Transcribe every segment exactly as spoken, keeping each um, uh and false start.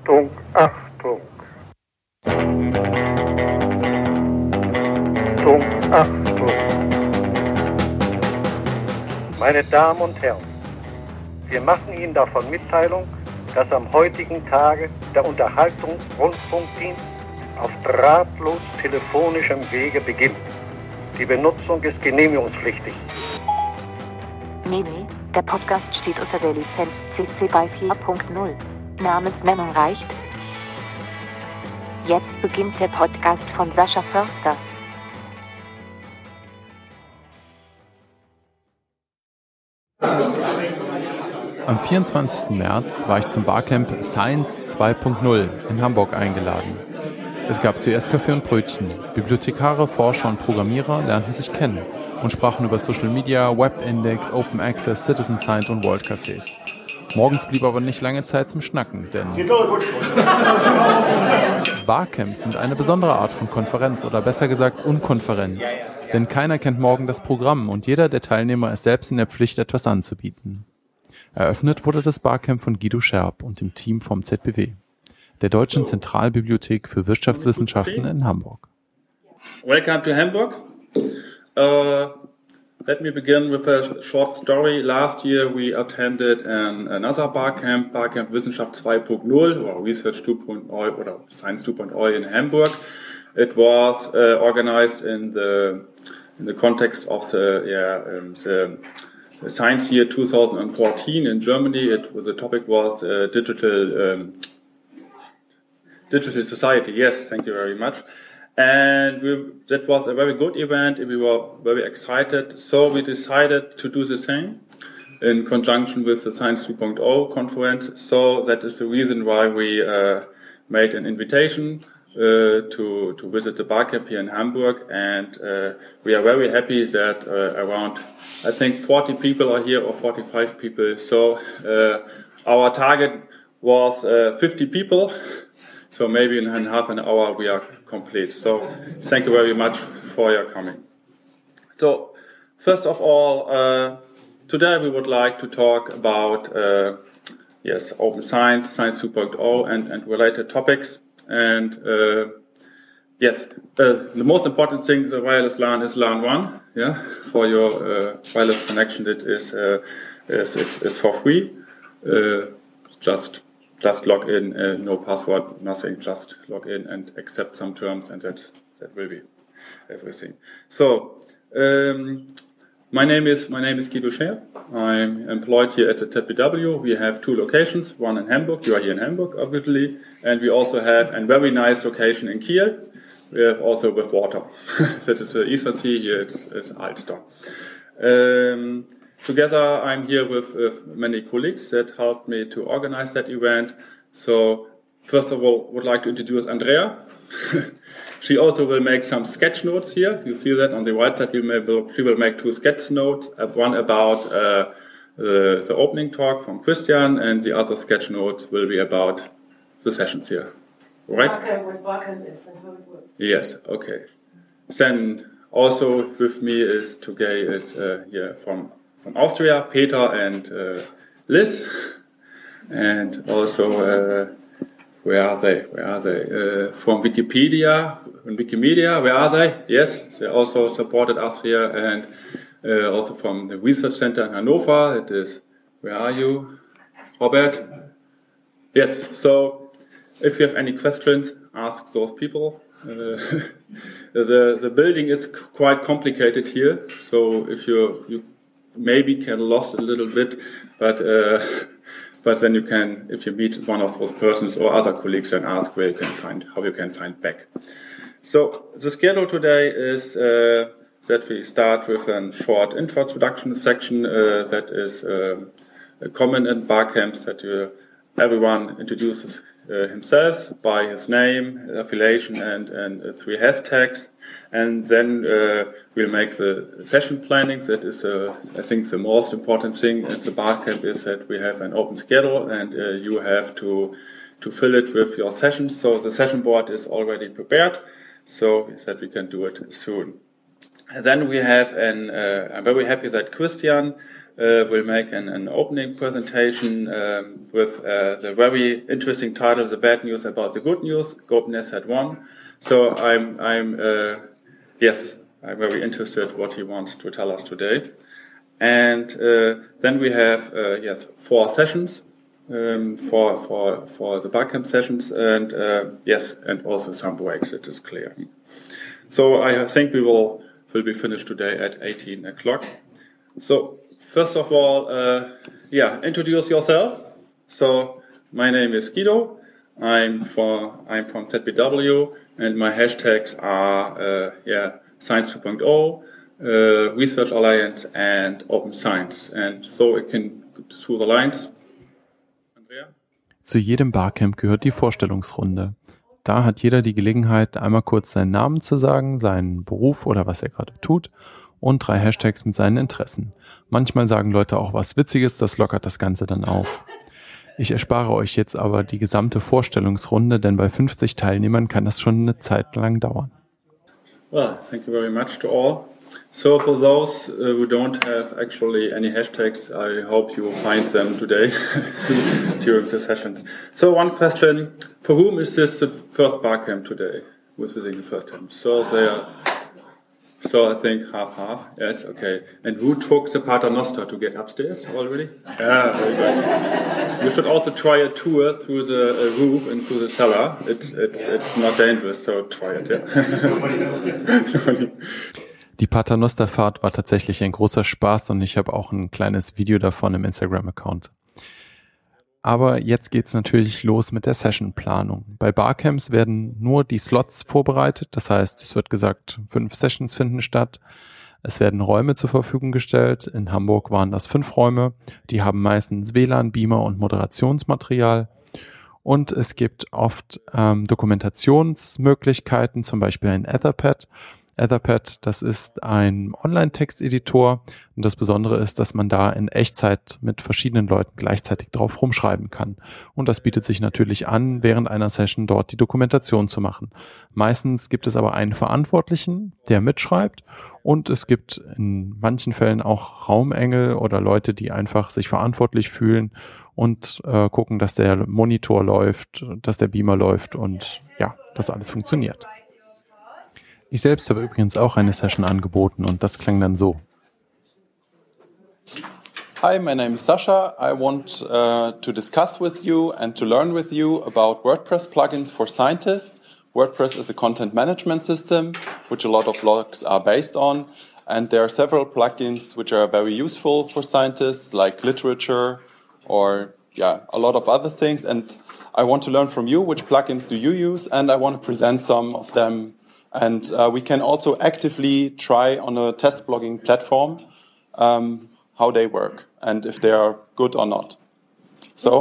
Achtung, Achtung. Achtung, Achtung. Meine Damen und Herren, wir machen Ihnen davon Mitteilung, dass am heutigen Tage der Unterhaltungsrundfunkdienst auf drahtlos telefonischem Wege beginnt. Die Benutzung ist genehmigungspflichtig. Nee, nee, der Podcast steht unter der Lizenz C C BY vier Punkt null. Namensnennung reicht. Jetzt beginnt der Podcast von Sascha Förster. Am vierundzwanzigsten März war ich zum Barcamp Science zwei Punkt null in Hamburg eingeladen. Es gab zuerst Kaffee und Brötchen. Bibliothekare, Forscher und Programmierer lernten sich kennen und sprachen über Social Media, Webindex, Open Access, Citizen Science und World Cafés. Morgens blieb aber nicht lange Zeit zum Schnacken, denn Barcamps sind eine besondere Art von Konferenz oder besser gesagt Unkonferenz. Denn keiner kennt morgen das Programm und jeder der Teilnehmer ist selbst in der Pflicht, etwas anzubieten. Eröffnet wurde das Barcamp von Guido Scherb und dem Team vom Z B W, der Deutschen Zentralbibliothek für Wirtschaftswissenschaften in Hamburg. Welcome to Hamburg. Uh, let me begin with a short story. Last year we attended an, another Barcamp, Barcamp Wissenschaft zwei Punkt null or Research two point oh or Science two point oh in Hamburg. It was uh, organized in the in the context of the yeah um, the The Science Year two thousand fourteen in Germany. It was, the topic was uh, digital um, digital society. Yes, thank you very much. And we, that was a very good event. We were very excited. So we decided to do the same in conjunction with the Science two point oh conference. So that is the reason why we uh, made an invitation Uh, to to visit the Barcamp here in Hamburg, and uh, we are very happy that uh, around I think forty people are here or forty-five people. So uh, our target was uh, fifty people. So maybe in half an hour we are complete. So thank you very much for your coming. So first of all, uh, today we would like to talk about uh, yes open science, Science two point oh, and and related topics. And uh, yes, uh, the most important thing, the wireless LAN is LAN one. Yeah, for your uh, wireless connection, it is uh, is it's, it's for free. Uh, just just log in, uh, no password, nothing. Just log in and accept some terms, and that that will be everything. So um, my name is my name is Guido Scherb. I'm employed here at the Z B W. We have two locations, one in Hamburg. You are here in Hamburg, obviously. And we also have a very nice location in Kiel. We have also with water. That is the Eastern Sea. Here it's, it's Alster. Um, together, I'm here with, with many colleagues that helped me to organize that event. So first of all, would like to introduce Andrea. She also will make some sketch notes here. You see that on the right side. We may, she will make two sketch notes. One about uh, the, the opening talk from Christian, and the other sketch note will be about the sessions here. Right? Barcamp, what Barcamp is and how it works. Yes. Okay. Then also with me is today is uh, yeah from from Austria, Peter and uh, Liz, and also. Uh, Where are they? Where are they? Uh, from Wikipedia. From Wikimedia, where are they? Yes, they also supported us here, and uh, also from the Research Center in Hannover. It is. Where are you, Robert? Yes. So, if you have any questions, ask those people. Uh, the the building is quite complicated here, so if you you maybe can lost a little bit, but. Uh, But then you can, if you meet one of those persons or other colleagues, then ask where you can find, how you can find back. So the schedule today is uh, that we start with a short introduction section uh, that is uh, common in Barcamps, that you, everyone introduces uh, himself by his name, affiliation, and, and uh, three hashtags. And then uh, we'll make the session planning. That is, uh, I think, the most important thing at the Barcamp is that we have an open schedule, and uh, you have to to fill it with your sessions. So the session board is already prepared, so that we can do it soon. And then we have an. Uh, I'm very happy that Christian uh, will make an, an opening presentation um, with uh, the very interesting title, The Bad News About the Good News, GopenNet had won. So I'm, I'm uh, yes, I'm very interested what he wants to tell us today. And uh, then we have uh, yes four sessions um, for for for the Barcamp sessions, and uh, yes, and also some breaks. It is clear. So I think we will will be finished today at eighteen o'clock. So first of all, uh, yeah, introduce yourself. So my name is Guido. I'm for I'm from Z B W, and my hashtags are uh, yeah Science two point oh. Uh, Research Alliance and Open Science. And so it can go through the lines. Andrea? Zu jedem Barcamp gehört die Vorstellungsrunde. Da hat jeder die Gelegenheit, einmal kurz seinen Namen zu sagen, seinen Beruf oder was er gerade tut und drei Hashtags mit seinen Interessen. Manchmal sagen Leute auch was Witziges, das lockert das Ganze dann auf. Ich erspare euch jetzt aber die gesamte Vorstellungsrunde, denn bei fünfzig Teilnehmern kann das schon eine Zeit lang dauern. Well, thank you very much to all. So for those uh, who don't have actually any hashtags, I hope you will find them today during the sessions. So one question, for whom is this the first Barcamp today? Who's visiting the first time? So they are, so I think half-half, yes, okay. And who took the Paternoster to get upstairs already? Yeah, very good. You should also try a tour through the uh, roof and through the cellar. It's, it's, it's not dangerous, so try it, yeah. Die Paternosterfahrt war tatsächlich ein großer Spaß und ich habe auch ein kleines Video davon im Instagram-Account. Aber jetzt geht's natürlich los mit der Sessionplanung. Bei Barcamps werden nur die Slots vorbereitet, das heißt, es wird gesagt, fünf Sessions finden statt. Es werden Räume zur Verfügung gestellt. In Hamburg waren das fünf Räume. Die haben meistens W L A N, Beamer und Moderationsmaterial. Und es gibt oft ähm, Dokumentationsmöglichkeiten, zum Beispiel ein Etherpad. Etherpad, das ist ein Online-Texteditor und das Besondere ist, dass man da in Echtzeit mit verschiedenen Leuten gleichzeitig drauf rumschreiben kann. Und das bietet sich natürlich an, während einer Session dort die Dokumentation zu machen. Meistens gibt es aber einen Verantwortlichen, der mitschreibt und es gibt in manchen Fällen auch Raumengel oder Leute, die einfach sich verantwortlich fühlen und äh, gucken, dass der Monitor läuft, dass der Beamer läuft und ja, dass alles funktioniert. Ich selbst habe übrigens auch eine Session angeboten und das klang dann so. Hi, my name is Sasha. I want uh, to discuss with you and to learn with you about WordPress plugins for scientists. WordPress is a content management system which a lot of blogs are based on, and there are several plugins which are very useful for scientists, like literature or yeah, a lot of other things. And I want to learn from you which plugins do you use, and I want to present some of them. And uh, we can also actively try on a test blogging platform um, how they work and if they are good or not. So,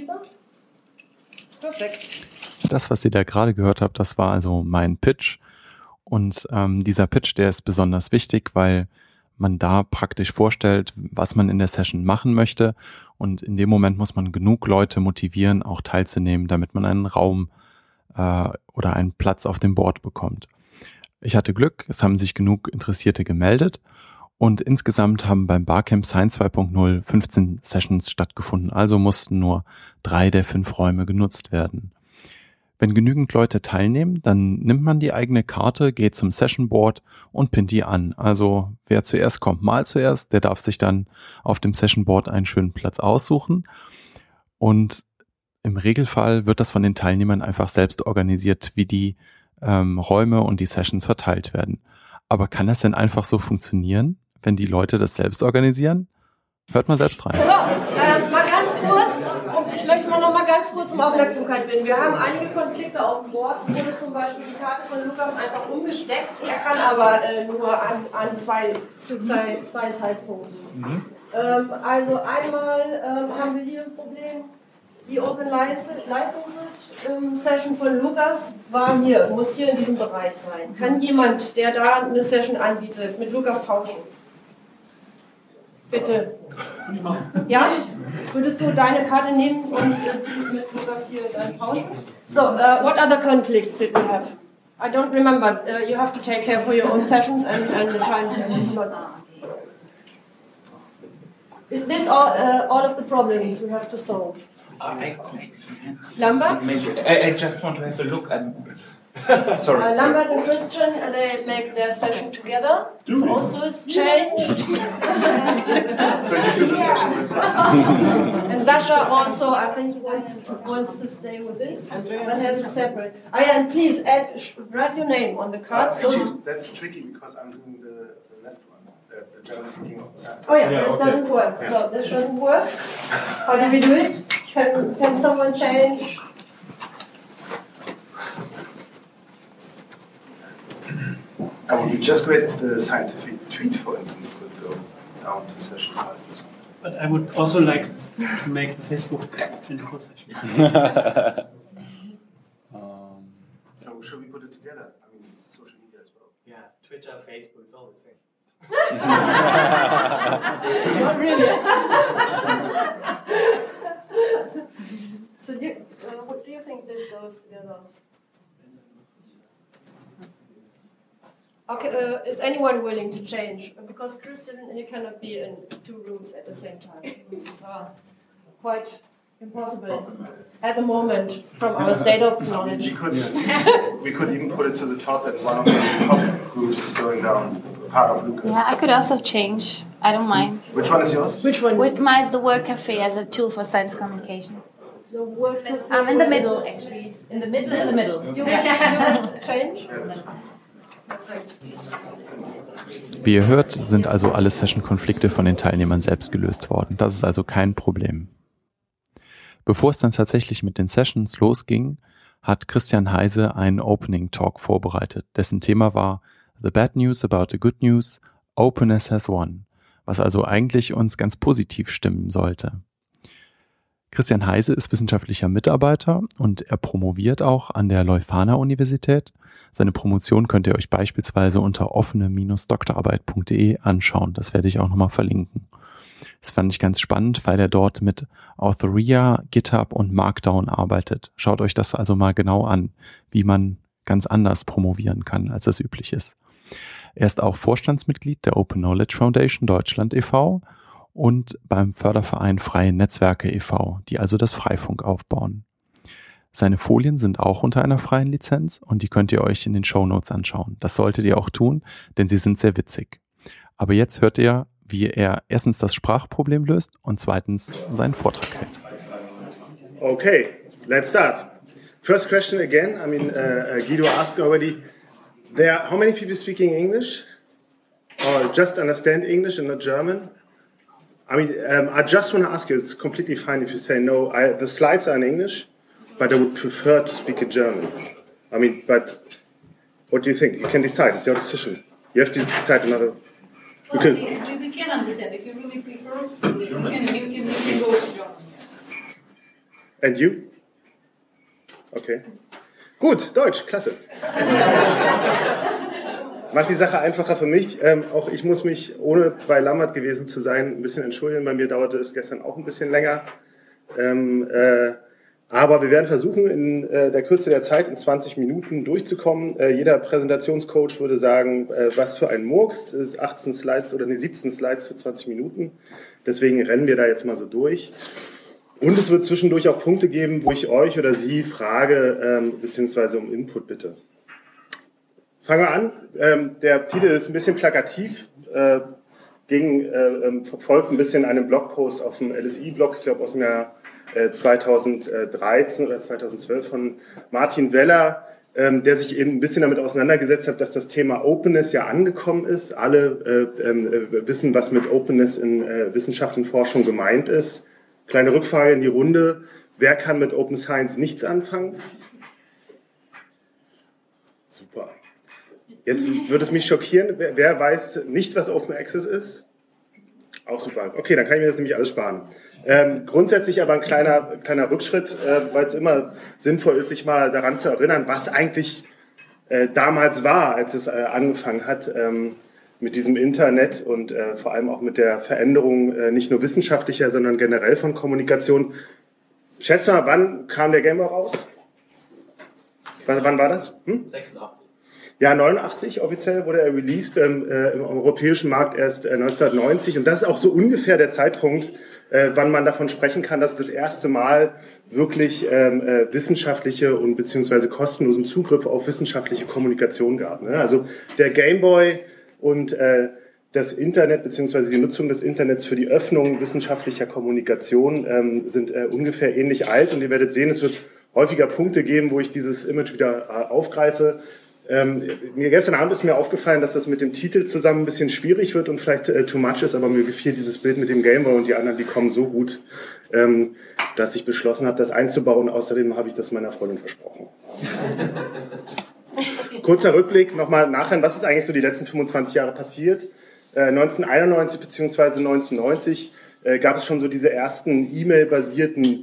Perfekt. Das, was ihr da gerade gehört habt, das war also mein Pitch. Und ähm, dieser Pitch, der ist besonders wichtig, weil man da praktisch vorstellt, was man in der Session machen möchte. Und in dem Moment muss man genug Leute motivieren, auch teilzunehmen, damit man einen Raum äh, oder einen Platz auf dem Board bekommt. Ich hatte Glück, es haben sich genug Interessierte gemeldet und insgesamt haben beim Barcamp Science zwei Punkt null fünfzehn Sessions stattgefunden, also mussten nur drei der fünf Räume genutzt werden. Wenn genügend Leute teilnehmen, dann nimmt man die eigene Karte, geht zum Session Board und pinnt die an. Also wer zuerst kommt, mal zuerst, der darf sich dann auf dem Session Board einen schönen Platz aussuchen. Und im Regelfall wird das von den Teilnehmern einfach selbst organisiert, wie die ähm, Räume und die Sessions verteilt werden. Aber kann das denn einfach so funktionieren, wenn die Leute das selbst organisieren? Hört mal selbst rein. So, äh, mal ganz kurz, und ich möchte mal noch mal ganz kurz um Aufmerksamkeit bitten. Wir haben einige Konflikte auf dem Board. Es wurde zum Beispiel die Karte von Lukas einfach umgesteckt. Er kann aber äh, nur an, an zwei, zu zwei, zwei Zeitpunkten. Mhm. Ähm, also einmal ähm, haben wir hier ein Problem. Die Open Licenses ähm, Session von Lukas war hier, muss hier in diesem Bereich sein. Kann jemand, der da eine Session anbietet, mit Lukas tauschen? Bitte. Ja? Würdest du deine Karte nehmen und äh, mit Lukas hier dann tauschen? So, uh, what other conflicts did we have? I don't remember. Uh, you have to take care for your own sessions and, and the times and the slot. Is this all, uh, all of the problems we have to solve? Uh, I, Lambert? I, I just want to have a look. I'm sorry. Uh, Lambert and Christian, uh, they make their session together. This also is changed. So you do the session with And Sasha also, I think he wants to, wants to stay with this, but has a separate. Oh yeah, and please add, write your name on the card. Uh, So actually, that's tricky because I'm doing the, the left one, the, the German speaking of the oh yeah, Yeah, this okay. doesn't work. Yeah. So this doesn't work. How do we do it? Can can someone change? I would be just great if the scientific tweet, for instance, could go down to session five or something. But I would also like to make the Facebook info session. um, So should we put it together? I mean, it's social media as well. Yeah, Twitter, Facebook, it's all the same. Not really. So do you, uh, what do you think this goes together? Okay, uh, is anyone willing to change? Because Christian, you cannot be in two rooms at the same time. It's uh, quite impossible at the moment from our state of knowledge. We could, we could even put it to the top that one of the top groups is going down, part of Lucas. Yeah, I could also change. I don't mind. Which one is yours? Which one is With mine is the Work Cafe as a tool for science communication. the word? I'm in the middle, actually. In the middle, in the middle. You want to change? Wie ihr hört, sind also alle Session-Konflikte von den Teilnehmern selbst gelöst worden. Das ist also kein Problem. Bevor es dann tatsächlich mit den Sessions losging, hat Christian Heise einen Opening Talk vorbereitet, dessen Thema war The Bad News About the Good News, Openness Has Won, was also eigentlich uns ganz positiv stimmen sollte. Christian Heise ist wissenschaftlicher Mitarbeiter und er promoviert auch an der Leuphana-Universität. Seine Promotion könnt ihr euch beispielsweise unter offene Doktorarbeit punkt de anschauen. Das werde ich auch nochmal verlinken. Das fand ich ganz spannend, weil er dort mit Authoria, GitHub und Markdown arbeitet. Schaut euch das also mal genau an, wie man ganz anders promovieren kann, als das üblich ist. Er ist auch Vorstandsmitglied der Open Knowledge Foundation Deutschland e V und beim Förderverein Freie Netzwerke e V, die also das Freifunk aufbauen. Seine Folien sind auch unter einer freien Lizenz und die könnt ihr euch in den Shownotes anschauen. Das solltet ihr auch tun, denn sie sind sehr witzig. Aber jetzt hört ihr, wie er erstens das Sprachproblem löst und zweitens seinen Vortrag hält. Okay, let's start. First question again. I mean, uh, Guido asked already. There, are, how many people speaking English, or just understand English and not German? I mean, um, I just want to ask you. It's completely fine if you say no. I, the slides are in English, but I would prefer to speak in German. I mean, but what do you think? You can decide. It's your decision. You have to decide another. Well, we, we can understand. If you really prefer, you can, you can, you can go to German. And you? Okay. Gut, Deutsch, klasse. Macht die Sache einfacher für mich. Ähm, auch ich muss mich, ohne bei Lambert gewesen zu sein, ein bisschen entschuldigen. Bei mir dauerte es gestern auch ein bisschen länger. Ähm, äh, aber wir werden versuchen, in äh, der Kürze der Zeit in zwanzig Minuten durchzukommen. Äh, jeder Präsentationscoach würde sagen, äh, was für ein Murks, ist achtzehn Slides oder nee, siebzehn Slides für zwanzig Minuten. Deswegen rennen wir da jetzt mal so durch. Und es wird zwischendurch auch Punkte geben, wo ich euch oder Sie frage, ähm, beziehungsweise um Input bitte. Fangen wir an. Ähm, der Titel ist ein bisschen plakativ, äh, ging, äh, folgt ein bisschen einem Blogpost auf dem L S I-Blog, ich glaube aus dem Jahr äh, zweitausenddreizehn oder zweitausendzwölf von Martin Weller, ähm, der sich eben ein bisschen damit auseinandergesetzt hat, dass das Thema Openness ja angekommen ist. Alle äh, äh, wissen, was mit Openness in äh, Wissenschaft und Forschung gemeint ist. Kleine Rückfrage in die Runde. Wer kann mit Open Science nichts anfangen? Super. Jetzt würde es mich schockieren. Wer, wer weiß nicht, was Open Access ist? Auch super. Okay, dann kann ich mir das nämlich alles sparen. Ähm, grundsätzlich aber ein kleiner, kleiner Rückschritt, äh, weil es immer sinnvoll ist, sich mal daran zu erinnern, was eigentlich äh, damals war, als es äh, angefangen hat. Ähm, mit diesem Internet und äh, vor allem auch mit der Veränderung äh, nicht nur wissenschaftlicher, sondern generell von Kommunikation. Schätzt mal, wann kam der Gameboy raus? Wann, wann war das? Hm? sechsundachtzig. Ja, neunundachtzig offiziell wurde er released, ähm, äh, im europäischen Markt erst äh, neunzehnhundertneunzig. Und das ist auch so ungefähr der Zeitpunkt, äh, wann man davon sprechen kann, dass es das erste Mal wirklich ähm, äh, wissenschaftliche und beziehungsweise kostenlosen Zugriff auf wissenschaftliche Kommunikation gab. Ne? Also der Gameboy und äh, das Internet beziehungsweise die Nutzung des Internets für die Öffnung wissenschaftlicher Kommunikation ähm, sind äh, ungefähr ähnlich alt. Und ihr werdet sehen, es wird häufiger Punkte geben, wo ich dieses Image wieder äh, aufgreife. Ähm, mir gestern Abend ist mir aufgefallen, dass das mit dem Titel zusammen ein bisschen schwierig wird und vielleicht äh, too much ist, aber mir gefiel dieses Bild mit dem Gameboy und die anderen, die kommen so gut, ähm, dass ich beschlossen habe, das einzubauen. Außerdem habe ich das meiner Freundin versprochen. Kurzer Rückblick, nochmal nachher, was ist eigentlich so die letzten fünfundzwanzig Jahre passiert? Äh, neunzehnhunderteinundneunzig bzw. neunzehnhundertneunzig äh, gab es schon so diese ersten E-Mail-basierten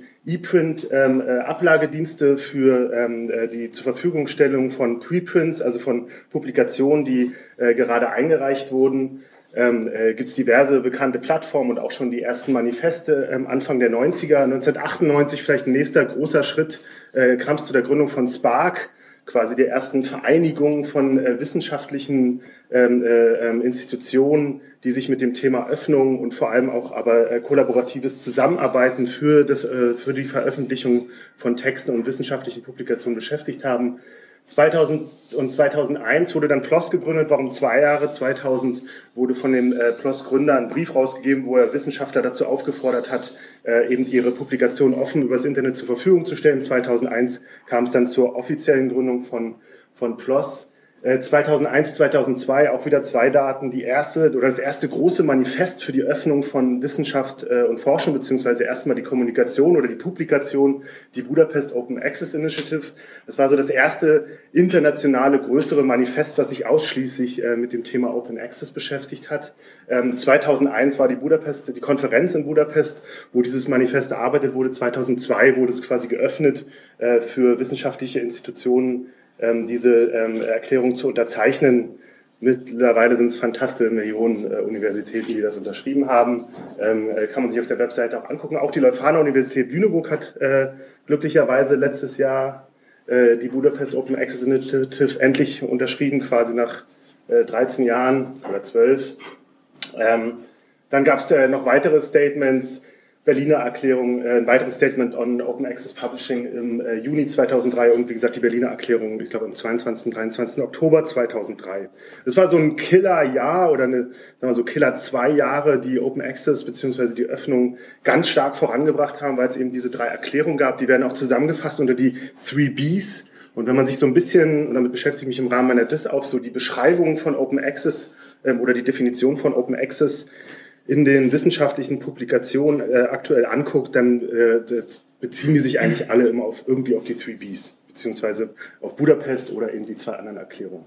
E-Print-Ablagedienste ähm, für ähm, die Zurverfügungstellung von Preprints, also von Publikationen, die äh, gerade eingereicht wurden. Ähm, äh, gibt es diverse bekannte Plattformen und auch schon die ersten Manifeste ähm, Anfang der neunziger. neunzehnhundertachtundneunzig vielleicht ein nächster großer Schritt, äh, kam es zu der Gründung von Spark, quasi der ersten Vereinigung von äh, wissenschaftlichen ähm, äh, Institutionen, die sich mit dem Thema Öffnung und vor allem auch aber äh, kollaboratives Zusammenarbeiten für, das, äh, für die Veröffentlichung von Texten und wissenschaftlichen Publikationen beschäftigt haben. zweitausend und zweitausendeins wurde dann P L O S gegründet. Warum zwei Jahre? zweitausend wurde von dem äh, P L O S-Gründer ein Brief rausgegeben, wo er Wissenschaftler dazu aufgefordert hat, äh, eben ihre Publikationen offen übers Internet zur Verfügung zu stellen. zweitausendeins kam es dann zur offiziellen Gründung von, von P L O S. Äh, zweitausendeins, zweitausendzwei auch wieder zwei Daten. Die erste oder das erste große Manifest für die Öffnung von Wissenschaft äh, und Forschung, beziehungsweise erstmal die Kommunikation oder die Publikation, die Budapest Open Access Initiative. Das war so das erste internationale, größere Manifest, was sich ausschließlich äh, mit dem Thema Open Access beschäftigt hat. Ähm, zweitausendeins war die Budapest, die Konferenz in Budapest, wo dieses Manifest erarbeitet wurde. zweitausendzwei wurde es quasi geöffnet äh, für wissenschaftliche Institutionen, diese ähm, Erklärung zu unterzeichnen. Mittlerweile sind es fantastische Millionen äh, Universitäten, die das unterschrieben haben. Ähm, kann man sich auf der Webseite auch angucken. Auch die Leuphana-Universität Lüneburg hat äh, glücklicherweise letztes Jahr äh, die Budapest Open Access Initiative endlich unterschrieben, quasi nach äh, dreizehn Jahren oder zwölf. Ähm, dann gab es äh, noch weitere Statements. Berliner Erklärung, äh, ein weiteres Statement on Open Access Publishing im äh, Juni zweitausenddrei und wie gesagt die Berliner Erklärung, ich glaube am zweiundzwanzigsten, dreiundzwanzigsten Oktober zweitausenddrei. Das war so ein Killer-Jahr oder eine, sagen wir so Killer zwei Jahre, die Open Access bzw. die Öffnung ganz stark vorangebracht haben, weil es eben diese drei Erklärungen gab, die werden auch zusammengefasst unter die Three Bs. Und wenn man sich so ein bisschen, und damit beschäftige ich mich im Rahmen meiner D I S auch, so die Beschreibung von Open Access ähm, oder die Definition von Open Access in den wissenschaftlichen Publikationen äh, aktuell anguckt, dann äh, beziehen die sich eigentlich alle immer auf, irgendwie auf die Three Bs, beziehungsweise auf Budapest oder eben die zwei anderen Erklärungen.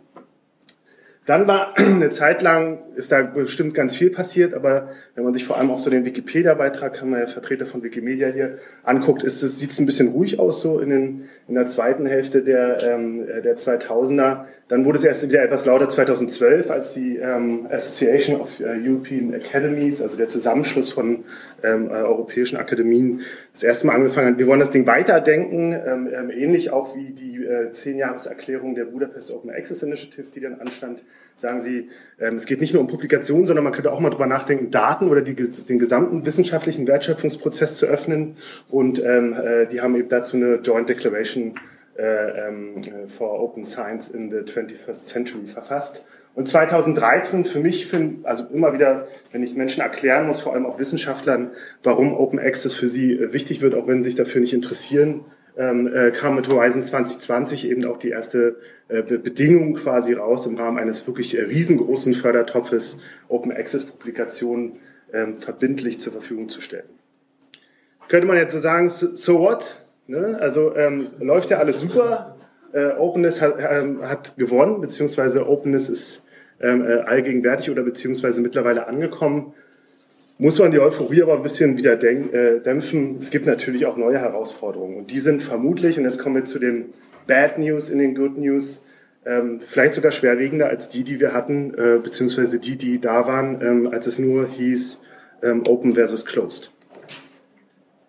Dann war eine Zeit lang, ist da bestimmt ganz viel passiert, aber wenn man sich vor allem auch so den Wikipedia-Beitrag, haben wir ja Vertreter von Wikimedia hier, anguckt, ist es, sieht es ein bisschen ruhig aus so in, den, in der zweiten Hälfte der, ähm, der zweitausender. Dann wurde es erst wieder etwas lauter zweitausendzwölf, als die ähm, Association of European Academies, also der Zusammenschluss von ähm, europäischen Akademien, das erste Mal angefangen hat. Wir wollen das Ding weiterdenken, ähm, ähm, ähnlich auch wie die äh, Zehn-Jahres-Erklärung der Budapest Open Access Initiative, die dann anstand. Sagen Sie, ähm, es geht nicht nur um Publikationen, sondern man könnte auch mal drüber nachdenken, Daten oder die, den gesamten wissenschaftlichen Wertschöpfungsprozess zu öffnen. Und ähm, äh, die haben eben dazu eine Joint Declaration äh, ähm, for Open Science in the twenty-first Century verfasst. Und zweitausenddreizehn für mich, für, also immer wieder, wenn ich Menschen erklären muss, vor allem auch Wissenschaftlern, warum Open Access für sie äh, wichtig wird, auch wenn sie sich dafür nicht interessieren, Ähm, äh, kam mit Horizon zwanzig zwanzig eben auch die erste äh, Bedingung quasi raus, im Rahmen eines wirklich äh, riesengroßen Fördertopfes Open Access Publikationen ähm, verbindlich zur Verfügung zu stellen. Könnte man jetzt so sagen, so, so what? Ne? Also ähm, läuft ja alles super, äh, Openness hat, äh, hat gewonnen, beziehungsweise Openness ist ähm, äh, allgegenwärtig oder beziehungsweise mittlerweile angekommen. Muss man die Euphorie aber ein bisschen wieder dämpfen. Es gibt natürlich auch neue Herausforderungen. Und die sind vermutlich, und jetzt kommen wir zu den Bad News in den Good News, ähm, vielleicht sogar schwerwiegender als die, die wir hatten, äh, beziehungsweise die, die da waren, ähm, als es nur hieß ähm, Open versus Closed.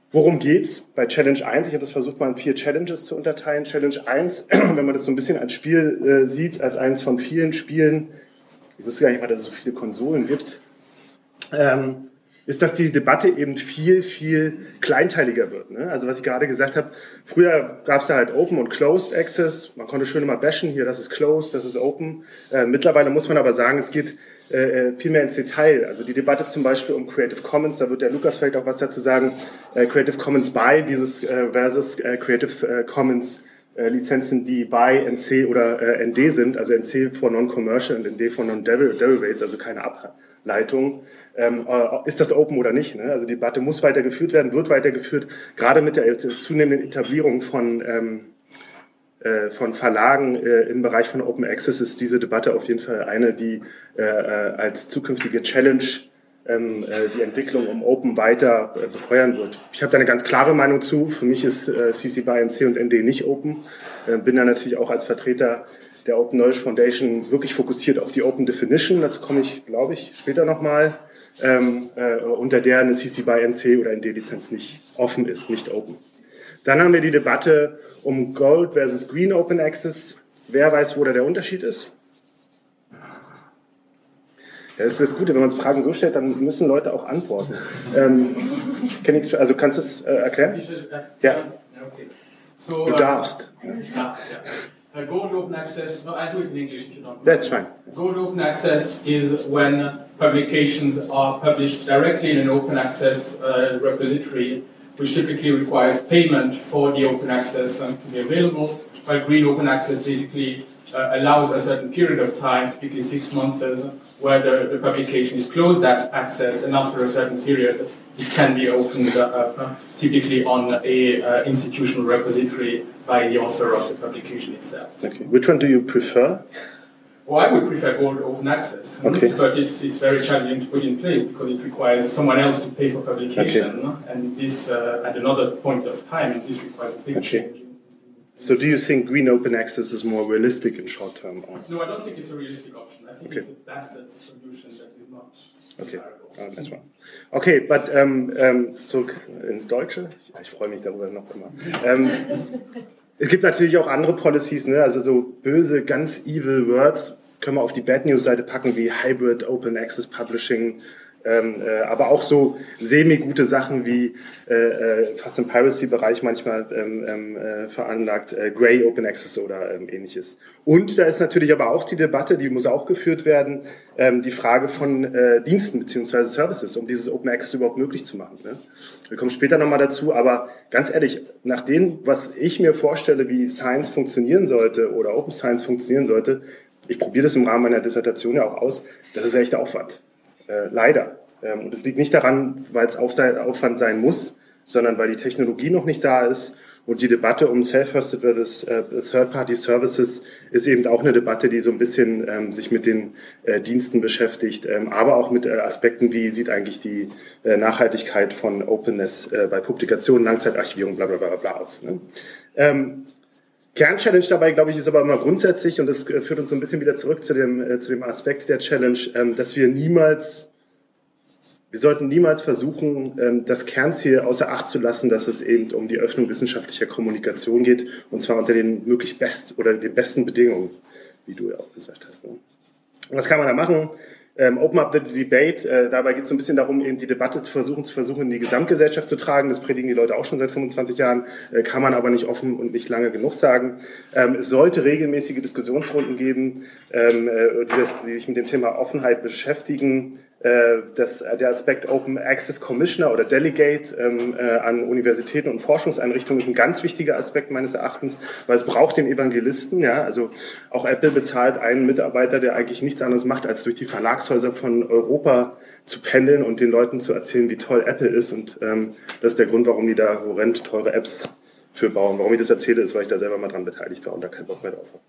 Worum geht's bei Challenge eins? Ich habe das versucht, mal in vier Challenges zu unterteilen. Challenge eins, wenn man das so ein bisschen als Spiel äh, sieht, als eines von vielen Spielen, ich wusste gar nicht mal, dass es so viele Konsolen gibt, ähm, ist, dass die Debatte eben viel, viel kleinteiliger wird. Ne? Also was ich gerade gesagt habe, früher gab es da halt Open und Closed Access. Man konnte schön immer bashen, hier, das ist Closed, das ist Open. Äh, mittlerweile muss man aber sagen, es geht äh, viel mehr ins Detail. Also die Debatte zum Beispiel um Creative Commons, da wird der Lukas vielleicht auch was dazu sagen, äh, Creative Commons by versus, äh, versus äh, Creative äh, Commons äh, Lizenzen, die by N C oder äh, N D sind, also N C for Non-Commercial und N D for Non-Derivates, also keine Ableitung. Ähm, äh, ist das Open oder nicht? Ne? Also die Debatte muss weitergeführt werden, wird weitergeführt, gerade mit der zunehmenden Etablierung von ähm, von Verlagen äh, im Bereich von Open Access ist diese Debatte auf jeden Fall eine, die äh, als zukünftige Challenge ähm, äh, die Entwicklung um Open weiter äh, befeuern wird. Ich habe da eine ganz klare Meinung zu. Für mich ist äh, C C by N C und N D nicht Open. Äh, bin da natürlich auch als Vertreter der Open Knowledge Foundation wirklich fokussiert auf die Open Definition. Dazu komme ich, glaube ich, später nochmal. Ähm, äh, unter der eine C C by N C oder N D-Lizenz nicht offen ist, nicht Open. Dann haben wir die Debatte um Gold versus Green Open Access. Wer weiß, wo da der Unterschied ist? Ja, das ist das Gute, wenn man uns Fragen so stellt, dann müssen Leute auch antworten. Ähm, ich, also kannst du es äh, erklären? Ja. So, du darfst. Uh, yeah, yeah. Uh, Gold Open Access, no, I'll do it in English if you don't mind. That's fine. Gold Open Access is when publications are published directly in an open access uh, repository, which typically requires payment for the open access um, to be available, while green open access basically uh, allows a certain period of time, typically six months, where the, the publication is closed at access, and after a certain period it can be opened up, uh, typically on a uh, institutional repository by the author of the publication itself. Okay. Which one do you prefer? Well, I would prefer gold open access, okay. but it's it's very challenging to put in place because it requires someone else to pay for publication, okay. and this uh, at another point of time, and this requires a big okay. change. So, do you think green open access is more realistic in short term? Or? No, I don't think it's a realistic option. I think okay. it's a bastard solution that is not desirable. Okay, oh, that's right. Okay, but um, um, zurück ins Deutsche. Ich freue mich darüber noch immer. Um, Es gibt natürlich auch andere Policies, ne? Also so böse, ganz evil Words können wir auf die Bad News Seite packen, wie Hybrid Open Access Publishing, ähm, äh, aber auch so semi-gute Sachen wie äh, äh, fast im Piracy-Bereich manchmal ähm, äh, veranlagt, äh, Grey Open Access oder ähm, ähnliches. Und da ist natürlich aber auch die Debatte, die muss auch geführt werden, ähm, die Frage von äh, Diensten bzw. Services, um dieses Open Access überhaupt möglich zu machen. Ne? Wir kommen später nochmal dazu, aber ganz ehrlich, nach dem, was ich mir vorstelle, wie Science funktionieren sollte oder Open Science funktionieren sollte, ich probiere das im Rahmen meiner Dissertation ja auch aus, das ist echter Aufwand. Äh, leider. Ähm, und es liegt nicht daran, weil es Aufwand sein muss, sondern weil die Technologie noch nicht da ist. Und die Debatte um Self-Hosted versus äh, Third-Party-Services ist eben auch eine Debatte, die so ein bisschen ähm, sich mit den äh, Diensten beschäftigt, ähm, aber auch mit äh, Aspekten, wie sieht eigentlich die äh, Nachhaltigkeit von Openness äh, bei Publikationen, Langzeitarchivierung, bla bla bla bla aus. Ne? Ähm, Kernchallenge dabei, glaube ich, ist aber immer grundsätzlich, und das führt uns so ein bisschen wieder zurück zu dem, äh, zu dem Aspekt der Challenge, ähm, dass wir niemals, wir sollten niemals versuchen, ähm, das Kernziel außer Acht zu lassen, dass es eben um die Öffnung wissenschaftlicher Kommunikation geht, und zwar unter den möglichst best oder den besten Bedingungen, wie du ja auch gesagt hast. Ne? Und was kann man da machen? Ähm, Open up the debate. Äh, dabei geht es so ein bisschen darum, eben die Debatte zu versuchen, zu versuchen, in die Gesamtgesellschaft zu tragen. Das predigen die Leute auch schon seit fünfundzwanzig Jahren, äh, kann man aber nicht offen und nicht lange genug sagen. Ähm, es sollte regelmäßige Diskussionsrunden geben, ähm, äh, die, das, die sich mit dem Thema Offenheit beschäftigen. Äh, das, der Aspekt Open Access Commissioner oder Delegate ähm, äh, an Universitäten und Forschungseinrichtungen ist ein ganz wichtiger Aspekt meines Erachtens, weil es braucht den Evangelisten. Ja? Also auch Apple bezahlt einen Mitarbeiter, der eigentlich nichts anderes macht, als durch die Verlagshäuser von Europa zu pendeln und den Leuten zu erzählen, wie toll Apple ist. Und ähm, das ist der Grund, warum die da horrend teure Apps für bauen. Warum ich das erzähle, ist, weil ich da selber mal dran beteiligt war und da keinen Bock mehr drauf habe.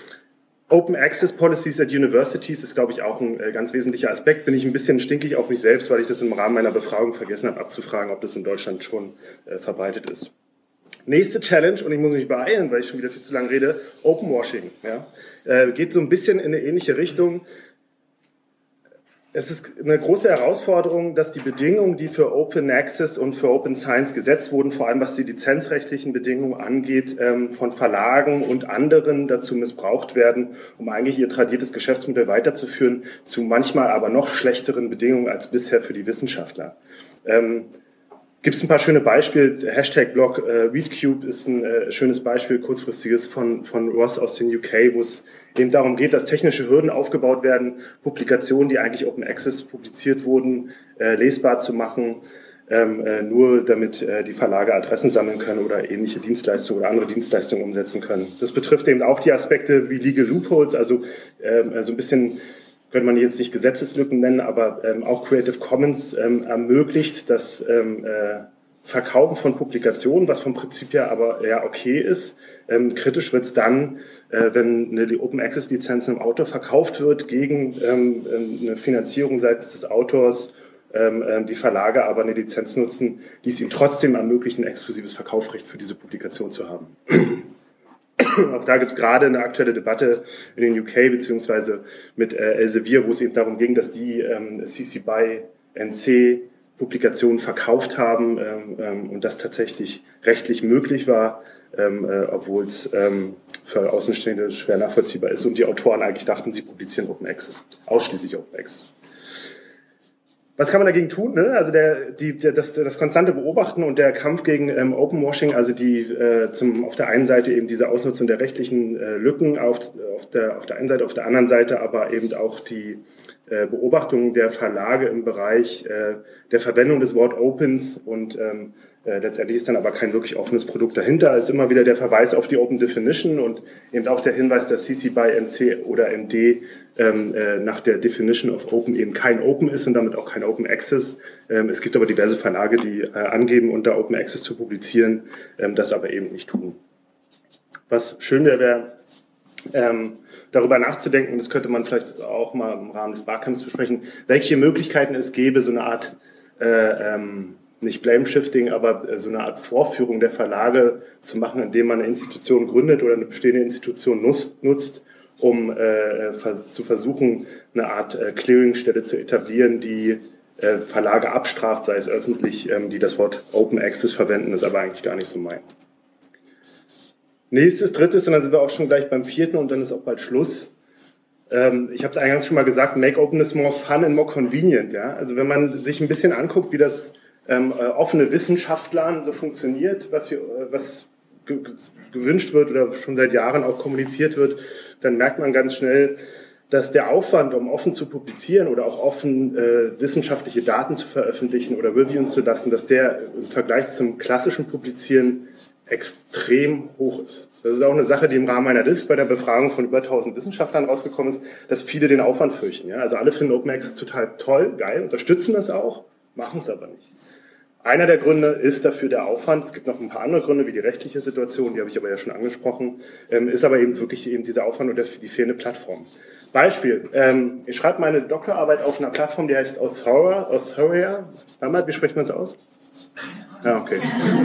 Open Access Policies at Universities ist, glaube ich, auch ein äh, ganz wesentlicher Aspekt. Bin ich ein bisschen stinkig auf mich selbst, weil ich das im Rahmen meiner Befragung vergessen habe, abzufragen, ob das in Deutschland schon äh, verbreitet ist. Nächste Challenge, und ich muss mich beeilen, weil ich schon wieder viel zu lange rede, Open Washing. Ja? Äh, geht so ein bisschen in eine ähnliche Richtung. Es ist eine große Herausforderung, dass die Bedingungen, die für Open Access und für Open Science gesetzt wurden, vor allem was die lizenzrechtlichen Bedingungen angeht, von Verlagen und anderen dazu missbraucht werden, um eigentlich ihr tradiertes Geschäftsmodell weiterzuführen, zu manchmal aber noch schlechteren Bedingungen als bisher für die Wissenschaftler. Ähm, Gibt es ein paar schöne Beispiele. Hashtag-Blog äh, ReadCube ist ein äh, schönes Beispiel, kurzfristiges von, von Ross aus den U K, wo es eben darum geht, dass technische Hürden aufgebaut werden, Publikationen, die eigentlich Open Access publiziert wurden, äh, lesbar zu machen, ähm, äh, nur damit äh, die Verlage Adressen sammeln können oder ähnliche Dienstleistungen oder andere Dienstleistungen umsetzen können. Das betrifft eben auch die Aspekte wie Legal Loopholes, also äh, so ein bisschen könnte man jetzt nicht Gesetzeslücken nennen, aber ähm, auch Creative Commons ähm, ermöglicht das ähm, äh, Verkaufen von Publikationen, was vom Prinzip her aber ja okay ist. Ähm, kritisch wird es dann, äh, wenn eine Open Access Lizenz einem Autor verkauft wird gegen ähm, eine Finanzierung seitens des Autors, ähm, äh, die Verlage aber eine Lizenz nutzen, die es ihm trotzdem ermöglicht, ein exklusives Verkaufsrecht für diese Publikation zu haben. Auch da gibt es gerade eine aktuelle Debatte in den U K beziehungsweise mit äh, Elsevier, wo es eben darum ging, dass die ähm, C C BY N C Publikationen verkauft haben ähm, ähm, und das tatsächlich rechtlich möglich war, ähm, äh, obwohl es ähm, für Außenstehende schwer nachvollziehbar ist und die Autoren eigentlich dachten, sie publizieren Open Access, ausschließlich Open Access. Was kann man dagegen tun? Ne? Also der, die, der, das, das konstante Beobachten und der Kampf gegen ähm, Openwashing, also die äh, zum, auf der einen Seite eben diese Ausnutzung der rechtlichen äh, Lücken, auf, auf, der, auf der einen Seite, auf der anderen Seite aber eben auch die äh, Beobachtung der Verlage im Bereich äh, der Verwendung des Wort Opens und ähm, äh, letztendlich ist dann aber kein wirklich offenes Produkt dahinter. Es ist immer wieder der Verweis auf die Open Definition und eben auch der Hinweis, dass C C BY N C oder M D ähm, äh, nach der Definition of Open eben kein Open ist und damit auch kein Open Access. Ähm, es gibt aber diverse Verlage, die äh, angeben, unter Open Access zu publizieren, ähm, das aber eben nicht tun. Was schön wäre, wäre ähm, darüber nachzudenken, das könnte man vielleicht auch mal im Rahmen des Barcamps besprechen, welche Möglichkeiten es gäbe, so eine Art äh, ähm, nicht Blame-Shifting, aber so eine Art Vorführung der Verlage zu machen, indem man eine Institution gründet oder eine bestehende Institution nutzt, nutzt um äh, zu versuchen, eine Art äh, Clearingstelle zu etablieren, die äh, Verlage abstraft, sei es öffentlich, ähm, die das Wort Open Access verwenden, ist aber eigentlich gar nicht so mein. Nächstes, drittes, und dann sind wir auch schon gleich beim vierten und dann ist auch bald Schluss. Ähm, ich habe es eingangs schon mal gesagt, make openness more fun and more convenient. Ja? Also wenn man sich ein bisschen anguckt, wie das Ähm, äh, offene Wissenschaftlern so funktioniert, was, wir, äh, was ge gewünscht wird oder schon seit Jahren auch kommuniziert wird, dann merkt man ganz schnell, dass der Aufwand, um offen zu publizieren oder auch offen äh, wissenschaftliche Daten zu veröffentlichen oder reviewen zu lassen, dass der im Vergleich zum klassischen Publizieren extrem hoch ist. Das ist auch eine Sache, die im Rahmen meiner Disk bei der Befragung von über tausend Wissenschaftlern rausgekommen ist, dass viele den Aufwand fürchten. Ja? Also alle finden Open Access total toll, geil, unterstützen das auch, machen es aber nicht. Einer der Gründe ist dafür der Aufwand. Es gibt noch ein paar andere Gründe, wie die rechtliche Situation, die habe ich aber ja schon angesprochen, ähm, ist aber eben wirklich eben dieser Aufwand und der, die fehlende Plattform. Beispiel, ähm, ich schreibe meine Doktorarbeit auf einer Plattform, die heißt Authora, Authora, wie spricht man es aus? Ja, okay.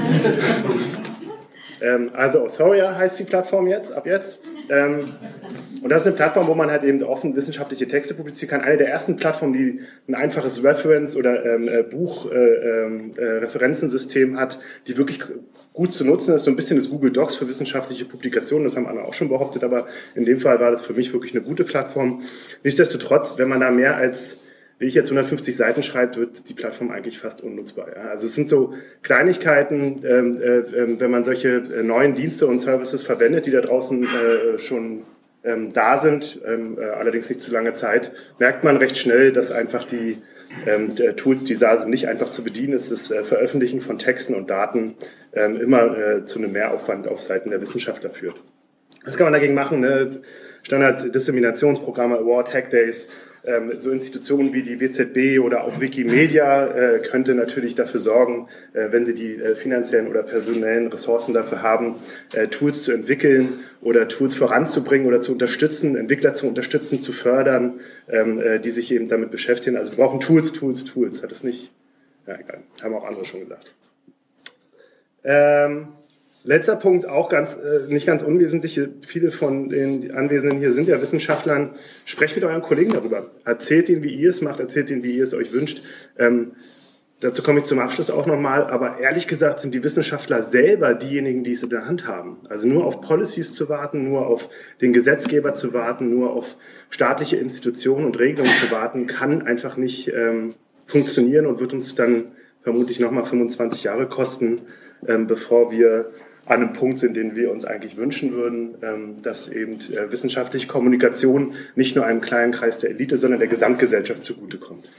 ähm, also Authora heißt die Plattform jetzt, ab jetzt. Ähm, Und das ist eine Plattform, wo man halt eben offen wissenschaftliche Texte publizieren kann. Eine der ersten Plattformen, die ein einfaches Reference- oder ähm, Buch-Referenzensystem äh, äh, hat, die wirklich gut zu nutzen ist. So ein bisschen das Google Docs für wissenschaftliche Publikationen. Das haben andere auch schon behauptet, aber in dem Fall war das für mich wirklich eine gute Plattform. Nichtsdestotrotz, wenn man da mehr als, wie ich jetzt hundertfünfzig Seiten schreibt, wird die Plattform eigentlich fast unnutzbar. Ja? Also es sind so Kleinigkeiten, ähm, äh, wenn man solche äh, neuen Dienste und Services verwendet, die da draußen äh, schon ähm, da sind, ähm, äh, allerdings nicht zu lange Zeit, merkt man recht schnell, dass einfach die ähm, Tools, die da sind, nicht einfach zu bedienen ist. Das äh, Veröffentlichen von Texten und Daten ähm, immer äh, zu einem Mehraufwand auf Seiten der Wissenschaftler führt. Was kann man dagegen machen? Ne? Standard-Disseminationsprogramme, Award, Hackdays, ähm, so Institutionen wie die W Z B oder auch Wikimedia äh, könnte natürlich dafür sorgen, äh, wenn sie die äh, finanziellen oder personellen Ressourcen dafür haben, äh, Tools zu entwickeln oder Tools voranzubringen oder zu unterstützen, Entwickler zu unterstützen, zu fördern, ähm, äh, die sich eben damit beschäftigen. Also wir brauchen Tools, Tools, Tools. Hat es nicht? Ja, egal. Haben auch andere schon gesagt. Ähm, Letzter Punkt, auch ganz, äh, nicht ganz unwesentlich. Viele von den Anwesenden hier sind ja Wissenschaftlern. Sprecht mit euren Kollegen darüber. Erzählt ihnen, wie ihr es macht. Erzählt ihnen, wie ihr es euch wünscht. Ähm, dazu komme ich zum Abschluss auch nochmal. Aber ehrlich gesagt sind die Wissenschaftler selber diejenigen, die es in der Hand haben. Also nur auf Policies zu warten, nur auf den Gesetzgeber zu warten, nur auf staatliche Institutionen und Regelungen zu warten, kann einfach nicht ähm, funktionieren und wird uns dann vermutlich nochmal fünfundzwanzig Jahre kosten, ähm, bevor wir an einem Punkt sind, den wir uns eigentlich wünschen würden, ähm, dass eben äh, wissenschaftliche Kommunikation nicht nur einem kleinen Kreis der Elite, sondern der Gesamtgesellschaft zugutekommt.